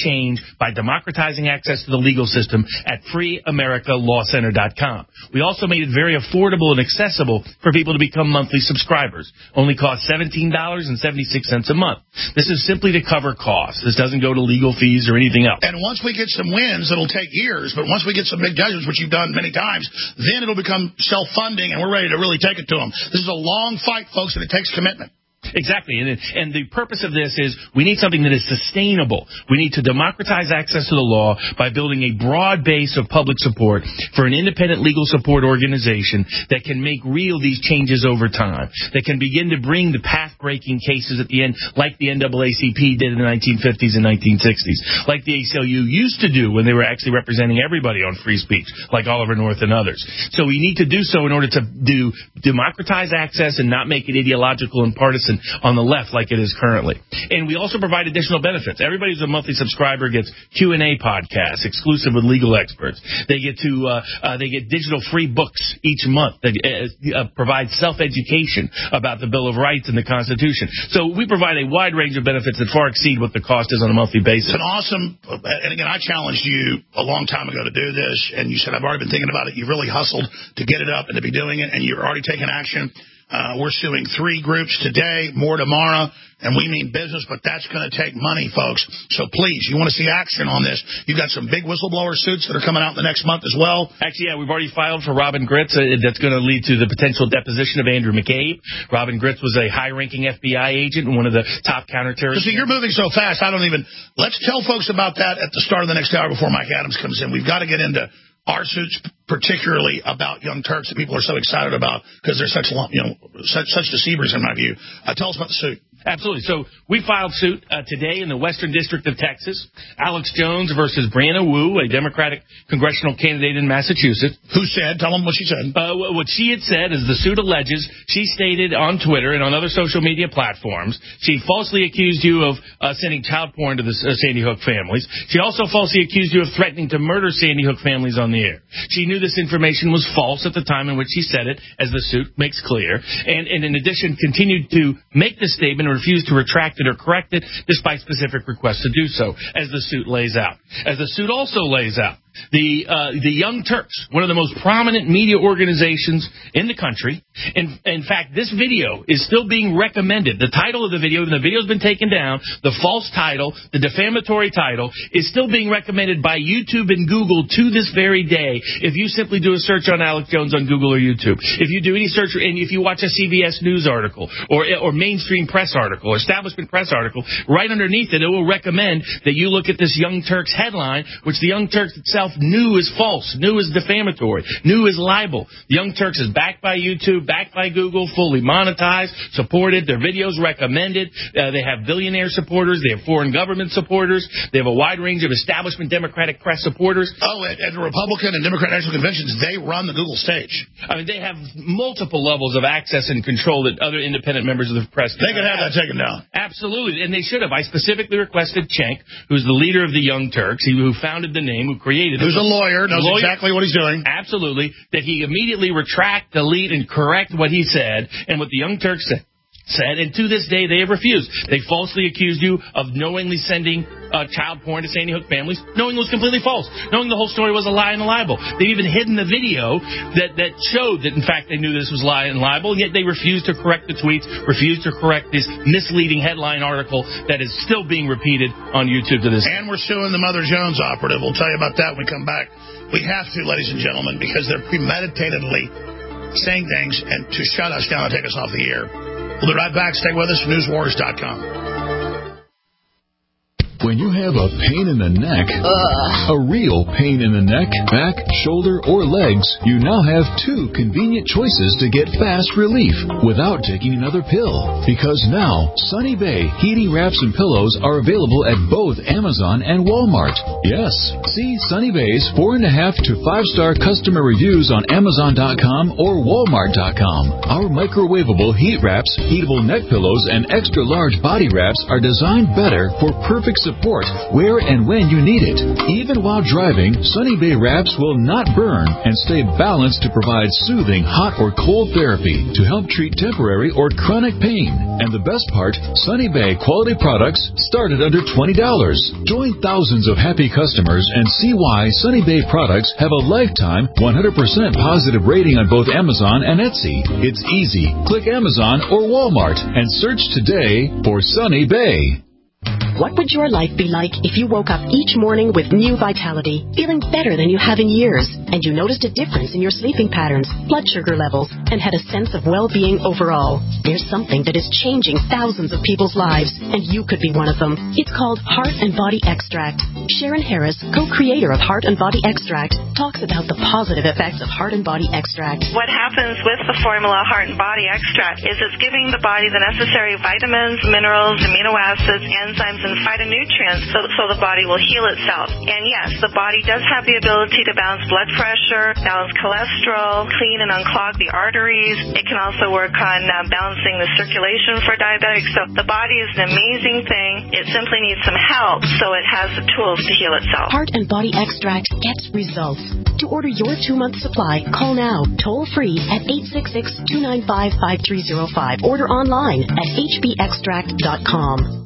change by democratizing access to the legal system at free america law center dot com. We also made it very affordable and accessible for people to become monthly subscribers. Only costs seventeen dollars and seventy-six cents a month. This is simply to cover costs. This doesn't go to legal fees or anything else. And once we get some wins, it'll take years, but once we get some big judgments, which you've done many times, then it'll become self-funding, and we're ready to really take it to them. This is a long fight, folks, and it takes commitment. Exactly. And, and the purpose of this is we need something that is sustainable. We need to democratize access to the law by building a broad base of public support for an independent legal support organization that can make real these changes over time, that can begin to bring the path-breaking cases at the end, like the N double A C P did in the nineteen fifties and nineteen sixties, like the A C L U used to do when they were actually representing everybody on free speech, like Oliver North and others. So we need to do so in order to do democratize access and not make it ideological and partisan on the left like it is currently. And we also provide additional benefits. Everybody who's a monthly subscriber gets Q and A podcasts exclusive with legal experts. They get to uh, uh, they get digital free books each month that uh, uh, provide self-education about the Bill of Rights and the Constitution. So we provide a wide range of benefits that far exceed what the cost is on a monthly basis. It's an awesome, and again, I challenged you a long time ago to do this, and you said, I've already been thinking about it. You really hustled to get it up and to be doing it, and you're already taking action. Uh, we're suing three groups today, more tomorrow, and we mean business, but that's going to take money, folks. So please, you want to see action on this. You've got some big whistleblower suits that are coming out in the next month as well. Actually, yeah, we've already filed for Robin Gritz. Uh, that's going to lead to the potential deposition of Andrew McCabe. Robin Gritz was a high-ranking F B I agent and one of the top counterterrorists. See, you're moving so fast, I don't even... Let's tell folks about that at the start of the next hour before Mike Adams comes in. We've got to get into our suits, particularly about Young Turks, that people are so excited about because they're such, you know, such, such deceivers in my view. Uh, tell us about the suit. Absolutely. So we filed suit uh, today in the Western District of Texas. Alex Jones versus Brianna Wu, a Democratic congressional candidate in Massachusetts. Who said? Tell them what she said. Uh, what she had said is the suit alleges she stated on Twitter and on other social media platforms she falsely accused you of uh, sending child porn to the uh, Sandy Hook families. She also falsely accused you of threatening to murder Sandy Hook families on the air. She knew this information was false at the time in which she said it, as the suit makes clear, and, and in addition continued to make the statement or refused to retract it or correct it despite specific requests to do so, as the suit lays out. As the suit also lays out, the uh, the Young Turks, one of the most prominent media organizations in the country. In, in fact, this video is still being recommended. The title of the video, and the video's been taken down, the false title, the defamatory title, is still being recommended by YouTube and Google to this very day if you simply do a search on Alex Jones on Google or YouTube. If you do any search, and if you watch a C B S News article or, or mainstream press article or establishment press article, right underneath it, it will recommend that you look at this Young Turks headline, which the Young Turks itself knew is false, knew is defamatory, knew is libel. The Young Turks is backed by YouTube, backed by Google, fully monetized, supported, their videos recommended. Uh, they have billionaire supporters, they have foreign government supporters, they have a wide range of establishment Democratic press supporters. Oh, at, at the Republican and Democratic national conventions, they run the Google stage. I mean, they have multiple levels of access and control that other independent members of the press They can have that taken down. Absolutely, and they should have. I specifically requested Cenk, who's the leader of the Young Turks, who founded the name, who created it. Who's a lawyer, knows lawyer, exactly what he's doing. Absolutely, that he immediately retract, delete, and correct what he said and what the Young Turks said. said, and to this day they have refused. They falsely accused you of knowingly sending uh, child porn to Sandy Hook families, knowing it was completely false, knowing the whole story was a lie and a libel. They've even hidden the video that, that showed that, in fact, they knew this was lie and libel, yet they refused to correct the tweets, refused to correct this misleading headline article that is still being repeated on YouTube to this day. And we're suing the Mother Jones operative. We'll tell you about that when we come back. We have to, ladies and gentlemen, because they're premeditatedly saying things and to shut us down and take us off the air. We'll be right back. Stay with us. news wars dot com. When you have a pain in the neck, Ugh. a real pain in the neck, back, shoulder, or legs, you now have two convenient choices to get fast relief without taking another pill. Because now, Sunny Bay heating wraps and pillows are available at both Amazon and Walmart. Yes, see Sunny Bay's four and a half to five star customer reviews on Amazon dot com or Walmart dot com. Our microwavable heat wraps, heatable neck pillows, and extra large body wraps are designed better for perfect support support where and when you need it. Even while driving, Sunny Bay wraps will not burn and stay balanced to provide soothing hot or cold therapy to help treat temporary or chronic pain. And the best part, Sunny Bay quality products start at under twenty dollars. Join thousands of happy customers and see why Sunny Bay products have a lifetime one hundred percent positive rating on both Amazon and Etsy. It's easy. Click Amazon or Walmart and search today for Sunny Bay. What would your life be like if you woke up each morning with new vitality, feeling better than you have in years, and you noticed a difference in your sleeping patterns, blood sugar levels, and had a sense of well-being overall? There's something that is changing thousands of people's lives, and you could be one of them. It's called Heart and Body Extract. Sharon Harris, co-creator of Heart and Body Extract, talks about the positive effects of Heart and Body Extract. What happens with the formula Heart and Body Extract is it's giving the body the necessary vitamins, minerals, amino acids, enzymes, and phytonutrients so, so the body will heal itself. And yes, the body does have the ability to balance blood pressure, balance cholesterol, clean and unclog the arteries. It can also work on uh, balancing the circulation for diabetics. So the body is an amazing thing. It simply needs some help so it has the tools to heal itself. Heart and Body Extract gets results. To order your two-month supply, call now, toll-free at eight six six, two nine five, five three zero five. Order online at h b extract dot com.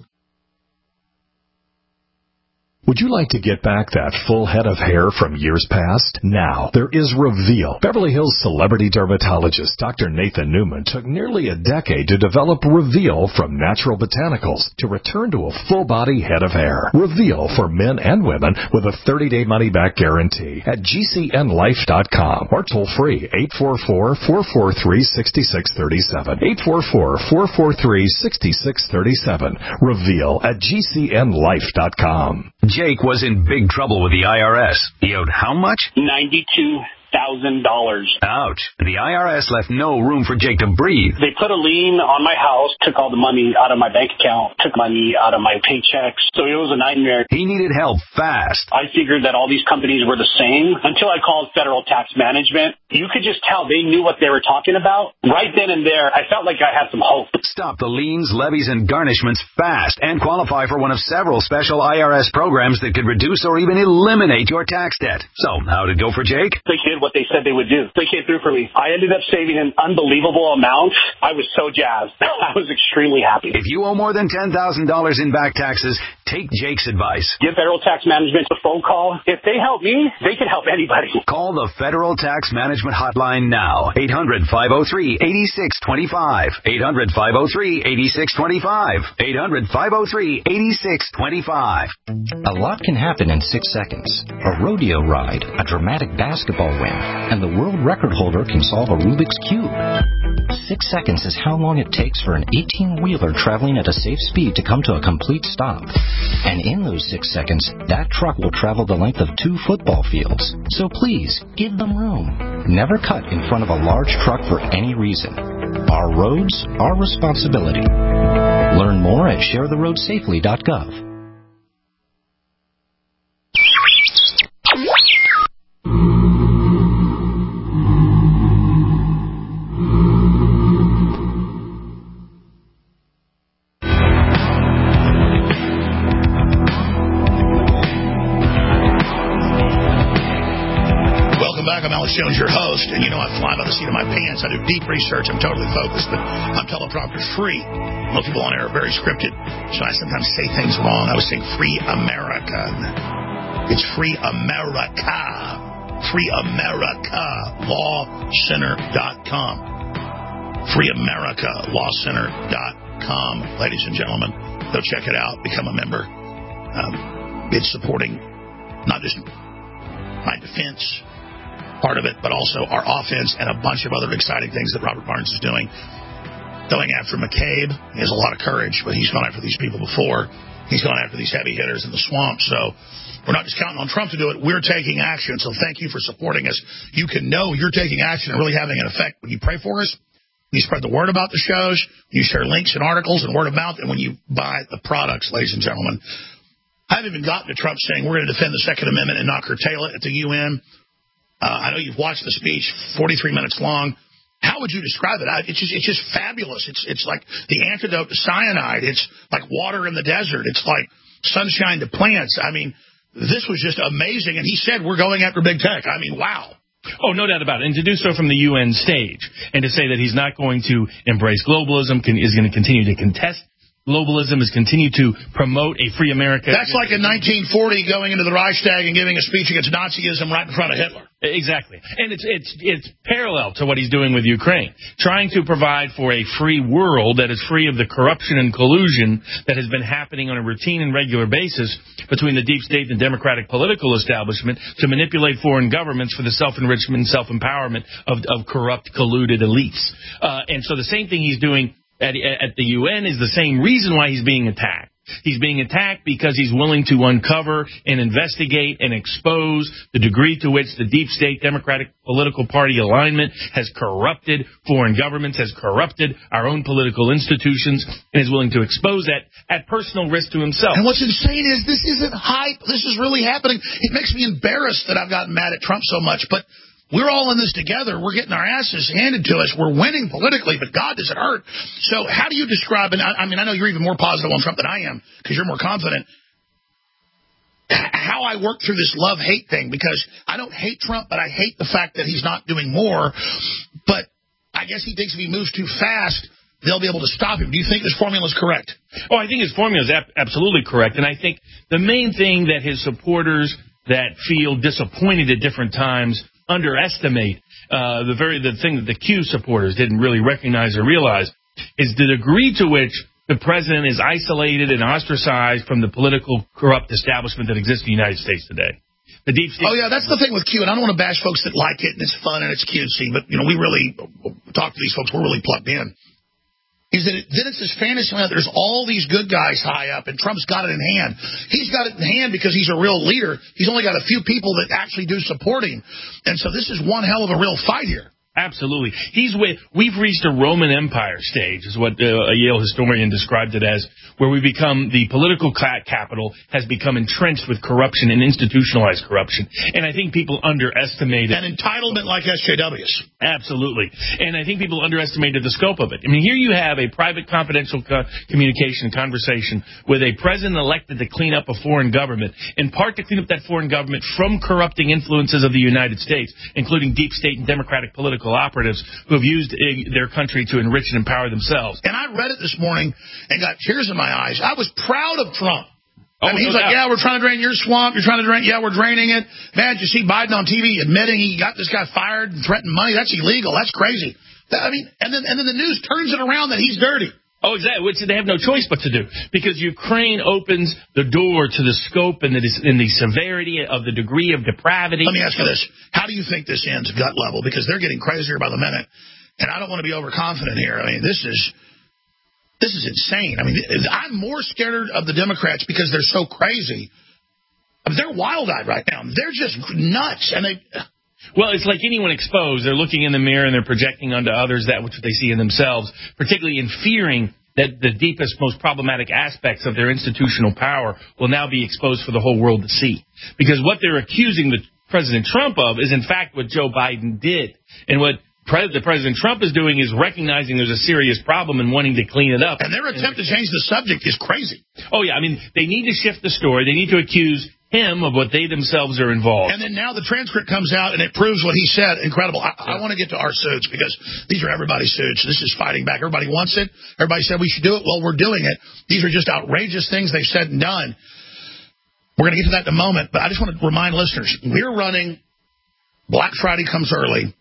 Would you like to get back that full head of hair from years past? Now, there is Reveal. Beverly Hills celebrity dermatologist Doctor Nathan Newman took nearly a decade to develop Reveal from natural botanicals to return to a full-body head of hair. Reveal for men and women with a thirty-day money-back guarantee at g c n life dot com or toll-free eight four four, four four three, six six three seven. eight four four, four four three, six six three seven. Reveal at g c n life dot com. Jake was in big trouble with the I R S. He owed how much? ninety-two thousand dollars. Ouch. The I R S left no room for Jake to breathe. They put a lien on my house, took all the money out of my bank account, took money out of my paychecks. So it was a nightmare. He needed help fast. I figured that all these companies were the same until I called Federal Tax Management. You could just tell they knew what they were talking about. Right then and there, I felt like I had some hope. Stop the liens, levies, and garnishments fast and qualify for one of several special I R S programs that could reduce or even eliminate your tax debt. So, how'd it go for Jake? They did what they said they would do. They came through for me. I ended up saving an unbelievable amount. I was so jazzed. I was extremely happy. If you owe more than ten thousand dollars in back taxes, take Jake's advice. Give Federal Tax Management a phone call. If they help me, they can help anybody. Call the Federal Tax Management Hotline now. eight hundred, five oh three, eight six two five. eight hundred, five oh three, eight six two five. eight hundred, five oh three, eight six two five. A lot can happen in six seconds. A rodeo ride, a dramatic basketball win, and the world record holder can solve a Rubik's Cube. Six seconds is how long it takes for an eighteen-wheeler traveling at a safe speed to come to a complete stop. And in those six seconds, that truck will travel the length of two football fields. So please, give them room. Never cut in front of a large truck for any reason. Our roads, our responsibility. Learn more at share the road safely dot gov. Jones, your host, and you know I fly by the seat of my pants. I do deep research. I'm totally focused, but I'm teleprompter free. Most people on air are very scripted, so I sometimes say things wrong. I was saying free America. It's free America. Free America. Law Center dot com. Free America. Law Center dot com. Ladies and gentlemen, go check it out. Become a member. Um, it's supporting not just my defense part of it, but also our offense and a bunch of other exciting things that Robert Barnes is doing. Going after McCabe, he has a lot of courage, but he's gone after these people before. He's gone after these heavy hitters in the swamp. So we're not just counting on Trump to do it. We're taking action. So thank you for supporting us. You can know you're taking action and really having an effect when you pray for us, when you spread the word about the shows, when you share links and articles and word of mouth, and when you buy the products, ladies and gentlemen. I haven't even gotten to Trump saying we're going to defend the Second Amendment and not curtail it at the U N. Uh, I know you've watched the speech, forty-three minutes long. How would you describe it? I, it's just it's just fabulous. It's it's like the antidote to cyanide. It's like water in the desert. It's like sunshine to plants. I mean, this was just amazing. And he said, we're going after big tech. I mean, wow. Oh, no doubt about it. And to do so from the U N stage and to say that he's not going to embrace globalism, can, is going to continue to contest globalism, is continue to promote a free America. That's like in nineteen forty going into the Reichstag and giving a speech against Nazism right in front of Hitler. Exactly. And it's it's it's parallel to what he's doing with Ukraine, trying to provide for a free world that is free of the corruption and collusion that has been happening on a routine and regular basis between the deep state and democratic political establishment to manipulate foreign governments for the self-enrichment and self-empowerment of, of corrupt, colluded elites. Uh, and so the same thing he's doing At, at the U N is the same reason why he's being attacked. He's being attacked because he's willing to uncover and investigate and expose the degree to which the deep state Democratic political party alignment has corrupted foreign governments, has corrupted our own political institutions, and is willing to expose that at personal risk to himself. And what's insane is this isn't hype. This is really happening. It makes me embarrassed that I've gotten mad at Trump so much, but we're all in this together. We're getting our asses handed to us. We're winning politically, but God, does it hurt? So how do you describe, and I, I mean, I know you're even more positive on Trump than I am because you're more confident, how I work through this love-hate thing, because I don't hate Trump, but I hate the fact that he's not doing more. But I guess he thinks if he moves too fast, they'll be able to stop him. Do you think this formula is correct? Oh, I think his formula is ap- absolutely correct. And I think the main thing that his supporters that feel disappointed at different times underestimate, uh, the very the thing that the Q supporters didn't really recognize or realize, is the degree to which the president is isolated and ostracized from the political corrupt establishment that exists in the United States today. The deep state. Oh, yeah, that's the thing with Q, and I don't want to bash folks that like it and it's fun and it's cutesy, but, you know, we really talk to these folks. We're really plugged in. Is that it, then it's this fantasy land. There's all these good guys high up, and Trump's got it in hand. He's got it in hand because he's a real leader. He's only got a few people that actually do support him. And so this is one hell of a real fight here. Absolutely. He's with, we've reached a Roman Empire stage, is what uh, a Yale historian described it as, where we become, the political capital has become entrenched with corruption and institutionalized corruption. And I think people underestimated... An entitlement like S J Ws. Absolutely. And I think people underestimated the scope of it. I mean, here you have a private confidential co- communication conversation with a president elected to clean up a foreign government, in part to clean up that foreign government from corrupting influences of the United States, including deep state and democratic political operatives who have used their country to enrich and empower themselves. And I read it this morning and got tears in my eyes. I was proud of Trump. Oh, I mean, he's no like, doubt. yeah, we're trying to drain your swamp. You're trying to drain, yeah, we're draining it. Man, did you see Biden on T V admitting he got this guy fired and threatened money? That's illegal. That's crazy. That, I mean, and then and then the news turns it around that he's dirty. Oh, exactly, which they have no choice but to do, because Ukraine opens the door to the scope and the, and the severity of the degree of depravity. Let me ask you this. How do you think this ends gut level? Because they're getting crazier by the minute, and I don't want to be overconfident here. I mean, this is this is insane. I mean, I'm more scared of the Democrats because they're so crazy. I mean, they're wild-eyed right now. They're just nuts, and they... Well, it's like anyone exposed. They're looking in the mirror and they're projecting onto others that which they see in themselves, particularly in fearing that the deepest, most problematic aspects of their institutional power will now be exposed for the whole world to see. Because what they're accusing the President Trump of is, in fact, what Joe Biden did. And what Pre- the President Trump is doing is recognizing there's a serious problem and wanting to clean it up. And their attempt to change the subject is crazy. Oh, yeah. I mean, they need to shift the story. They need to accuse him of what they themselves are involved. And then now the transcript comes out and it proves what he said. Incredible. I, I want to get to our suits because these are everybody's suits. This is fighting back. Everybody wants it. Everybody said we should do it. Well, we're doing it. These are just outrageous things they've said and done. We're going to get to that in a moment, but I just want to remind listeners, we're running Black Friday comes early,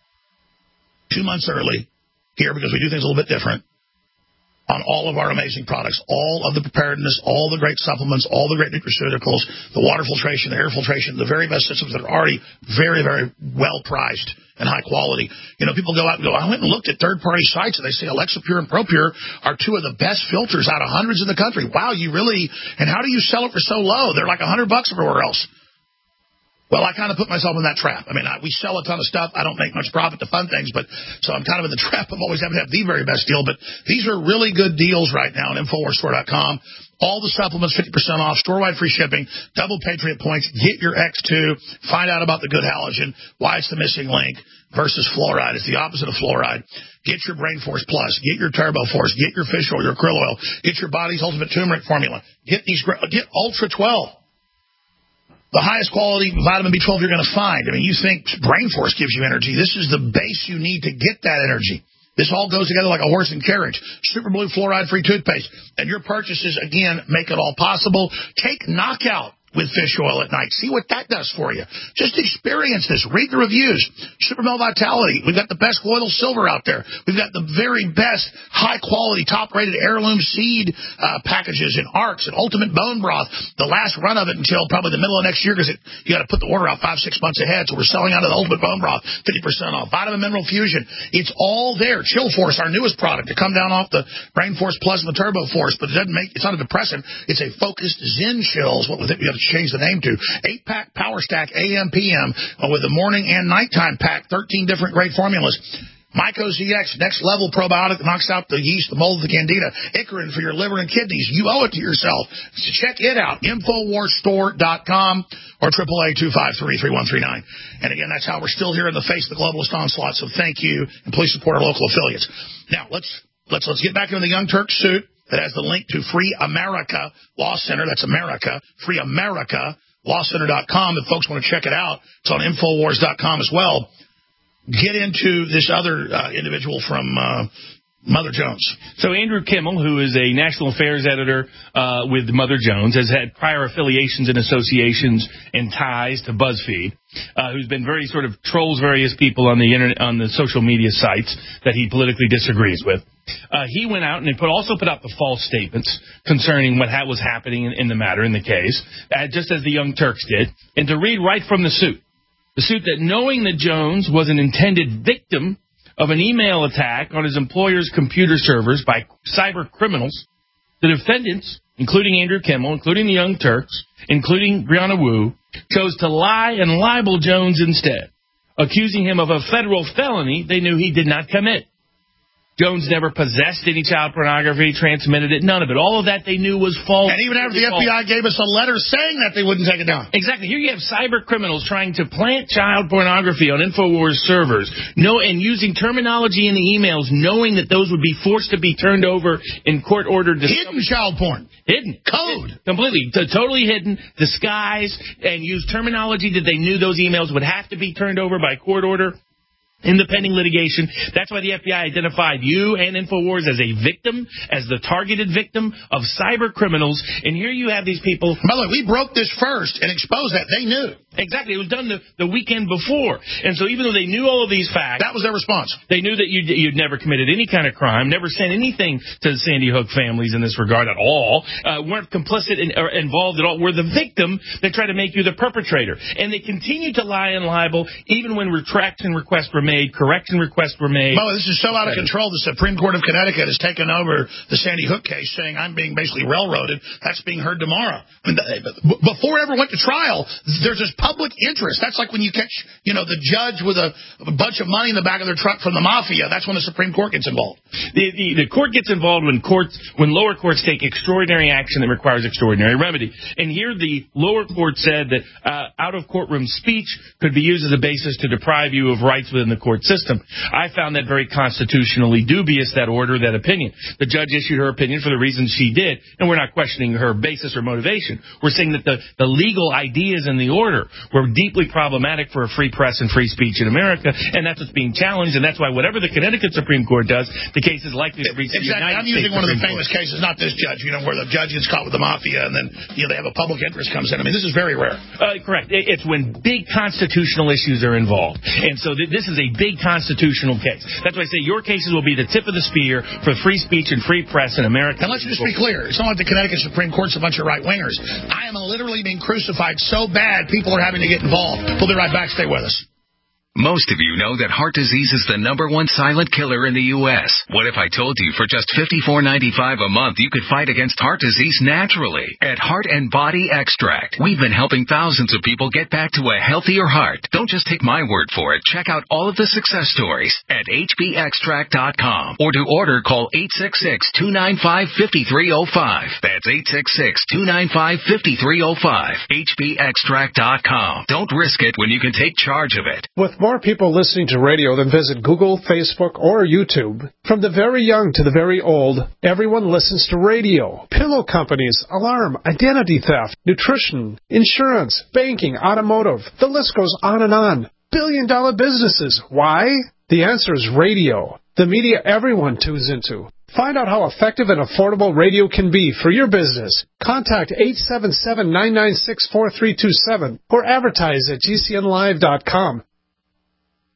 two months early here because we do things a little bit different. On all of our amazing products, all of the preparedness, all the great supplements, all the great nutraceuticals, the water filtration, the air filtration, the very best systems that are already very, very well priced and high quality. You know, people go out and go, I went and looked at third-party sites, and they say Alexa Pure and ProPure are two of the best filters out of hundreds in the country. Wow, you really, and how do you sell it for so low? They're like a hundred bucks everywhere else. Well, I kind of put myself in that trap. I mean, I, we sell a ton of stuff. I don't make much profit to fund things, but so I'm kind of in the trap of always having to have the very best deal. But these are really good deals right now at Infowars Store dot com. All the supplements, fifty percent off, store-wide free shipping, double Patriot points. Get your X two. Find out about the good halogen, why it's the missing link versus fluoride. It's the opposite of fluoride. Get your Brain Force Plus. Get your Turbo Force. Get your fish oil, your krill oil. Get your body's ultimate turmeric formula. Get these. Get Ultra twelve. The highest quality vitamin B twelve you're going to find. I mean, you think Brain Force gives you energy. This is the base you need to get that energy. This all goes together like a horse and carriage. Super Blue fluoride-free toothpaste. And your purchases, again, make it all possible. Take Knockout with fish oil at night. See what that does for you. Just experience this. Read the reviews. Super Male Vitality. We've got the best colloidal silver out there. We've got the very best high-quality, top-rated heirloom seed uh, packages in Arcs and Ultimate Bone Broth. The last run of it until probably the middle of next year because you got to put the order out five, six months ahead. So we're selling out of the Ultimate Bone Broth, fifty percent off. Vitamin Mineral Fusion. It's all there. Chill Force, our newest product, to come down off the Brain Force Plus and the Turbo Force, but it doesn't make, it's not a depressant. It's a focused Zen chills. What with it, we got to change the name to. Eight-pack Power Stack A M P M uh, with the morning and nighttime pack. thirteen different great formulas. Myco Z X, next level probiotic, knocks out the yeast, the mold, the candida. Icarin for your liver and kidneys. You owe it to yourself. So check it out. Infowars Store dot com or triple A two five three, three one three nine. And again, that's how we're still here in the face of the globalist onslaught. So thank you, and please support our local affiliates. Now, let's let's let's get back into the Young Turks suit that has the link to Free America Law Center. That's America. Free America Law Center dot com. If folks want to check it out, it's on Infowars dot com as well. Get into this other uh, individual from uh, Mother Jones. So Andrew Kimmel, who is a national affairs editor uh, with Mother Jones, has had prior affiliations and associations and ties to BuzzFeed, uh, who's been very sort of trolls various people on the internet, on the social media sites that he politically disagrees with. Uh, he went out and he put, also put out the false statements concerning what ha- was happening in, in the matter, in the case, uh, just as the Young Turks did. And to read right from the suit, the suit that knowing that Jones was an intended victim of an email attack on his employer's computer servers by cyber criminals, the defendants, including Andrew Kimmel, including the Young Turks, including Brianna Wu, chose to lie and libel Jones instead, accusing him of a federal felony they knew he did not commit. Jones never possessed any child pornography, transmitted it, none of it. All of that they knew was false. And even after the F B I gave us a letter saying that they wouldn't take it down. Exactly. Here you have cyber criminals trying to plant child pornography on InfoWars servers, know, and using terminology in the emails, knowing that those would be forced to be turned over in court-ordered... Hidden child porn. Hidden. Code. Hidden. Completely. T- totally hidden, disguised, and used terminology that they knew those emails would have to be turned over by court order. In the pending litigation. That's why the F B I identified you and InfoWars as a victim, as the targeted victim of cyber criminals. And here you have these people. By the way, we broke this first and exposed that. They knew. Exactly. It was done the, the weekend before. And so even though they knew all of these facts. That was their response. They knew that you'd, you'd never committed any kind of crime, never sent anything to the Sandy Hook families in this regard at all, uh, weren't complicit in, or involved at all, were the victim that tried to make you the perpetrator. And they continue to lie and libel even when retraction requests were made, correction requests were made. Well, this is so out of control. The Supreme Court of Connecticut has taken over the Sandy Hook case, saying I'm being basically railroaded. That's being heard tomorrow. I mean, before it ever went to trial, there's this public interest. That's like when you catch, you know, the judge with a, a bunch of money in the back of their truck from the mafia. That's when the Supreme Court gets involved. The, the, the court gets involved when courts, when lower courts take extraordinary action that requires extraordinary remedy. And here the lower court said that uh, out-of-courtroom speech could be used as a basis to deprive you of rights within the court system. I found that very constitutionally dubious, that order, that opinion. The judge issued her opinion for the reasons she did, and we're not questioning her basis or motivation. We're saying that the, the legal ideas in the order were deeply problematic for a free press and free speech in America, and that's what's being challenged, and that's why whatever the Connecticut Supreme Court does, the case is likely to reach the exactly. United I'm using States one of the Supreme famous Court. cases, not this judge, you know, where the judge gets caught with the mafia, and then, you know, they have a public interest comes in. I mean, this is very rare. Uh, correct. It's when big constitutional issues are involved, and so th- this is a big constitutional case. That's why I say your cases will be the tip of the spear for free speech and free press in America. And let's just be clear. It's not like the Connecticut Supreme Court's a bunch of right-wingers. I am literally being crucified so bad, people are having to get involved. We'll be right back. Stay with us. Most of you know that heart disease is the number one silent killer in the U S What if I told you for just fifty-four ninety-five a month you could fight against heart disease naturally? At Heart and Body Extract, we've been helping thousands of people get back to a healthier heart. Don't just take my word for it. Check out all of the success stories at H B extract dot com, or to order, call eight six six, two nine five, five three zero five. That's eight six six, two nine five, five three zero five. H B extract dot com. Don't risk it when you can take charge of it. With more people listening to radio than visit Google, Facebook, or YouTube, from the very young to the very old, everyone listens to radio. Pillow companies, alarm, identity theft, nutrition, insurance, banking, automotive. The list goes on and on. Billion dollar businesses. Why? The answer is radio. The media everyone tunes into. Find out how effective and affordable radio can be for your business. Contact eight seven seven, nine nine six, four three two seven or advertise at G C N live dot com.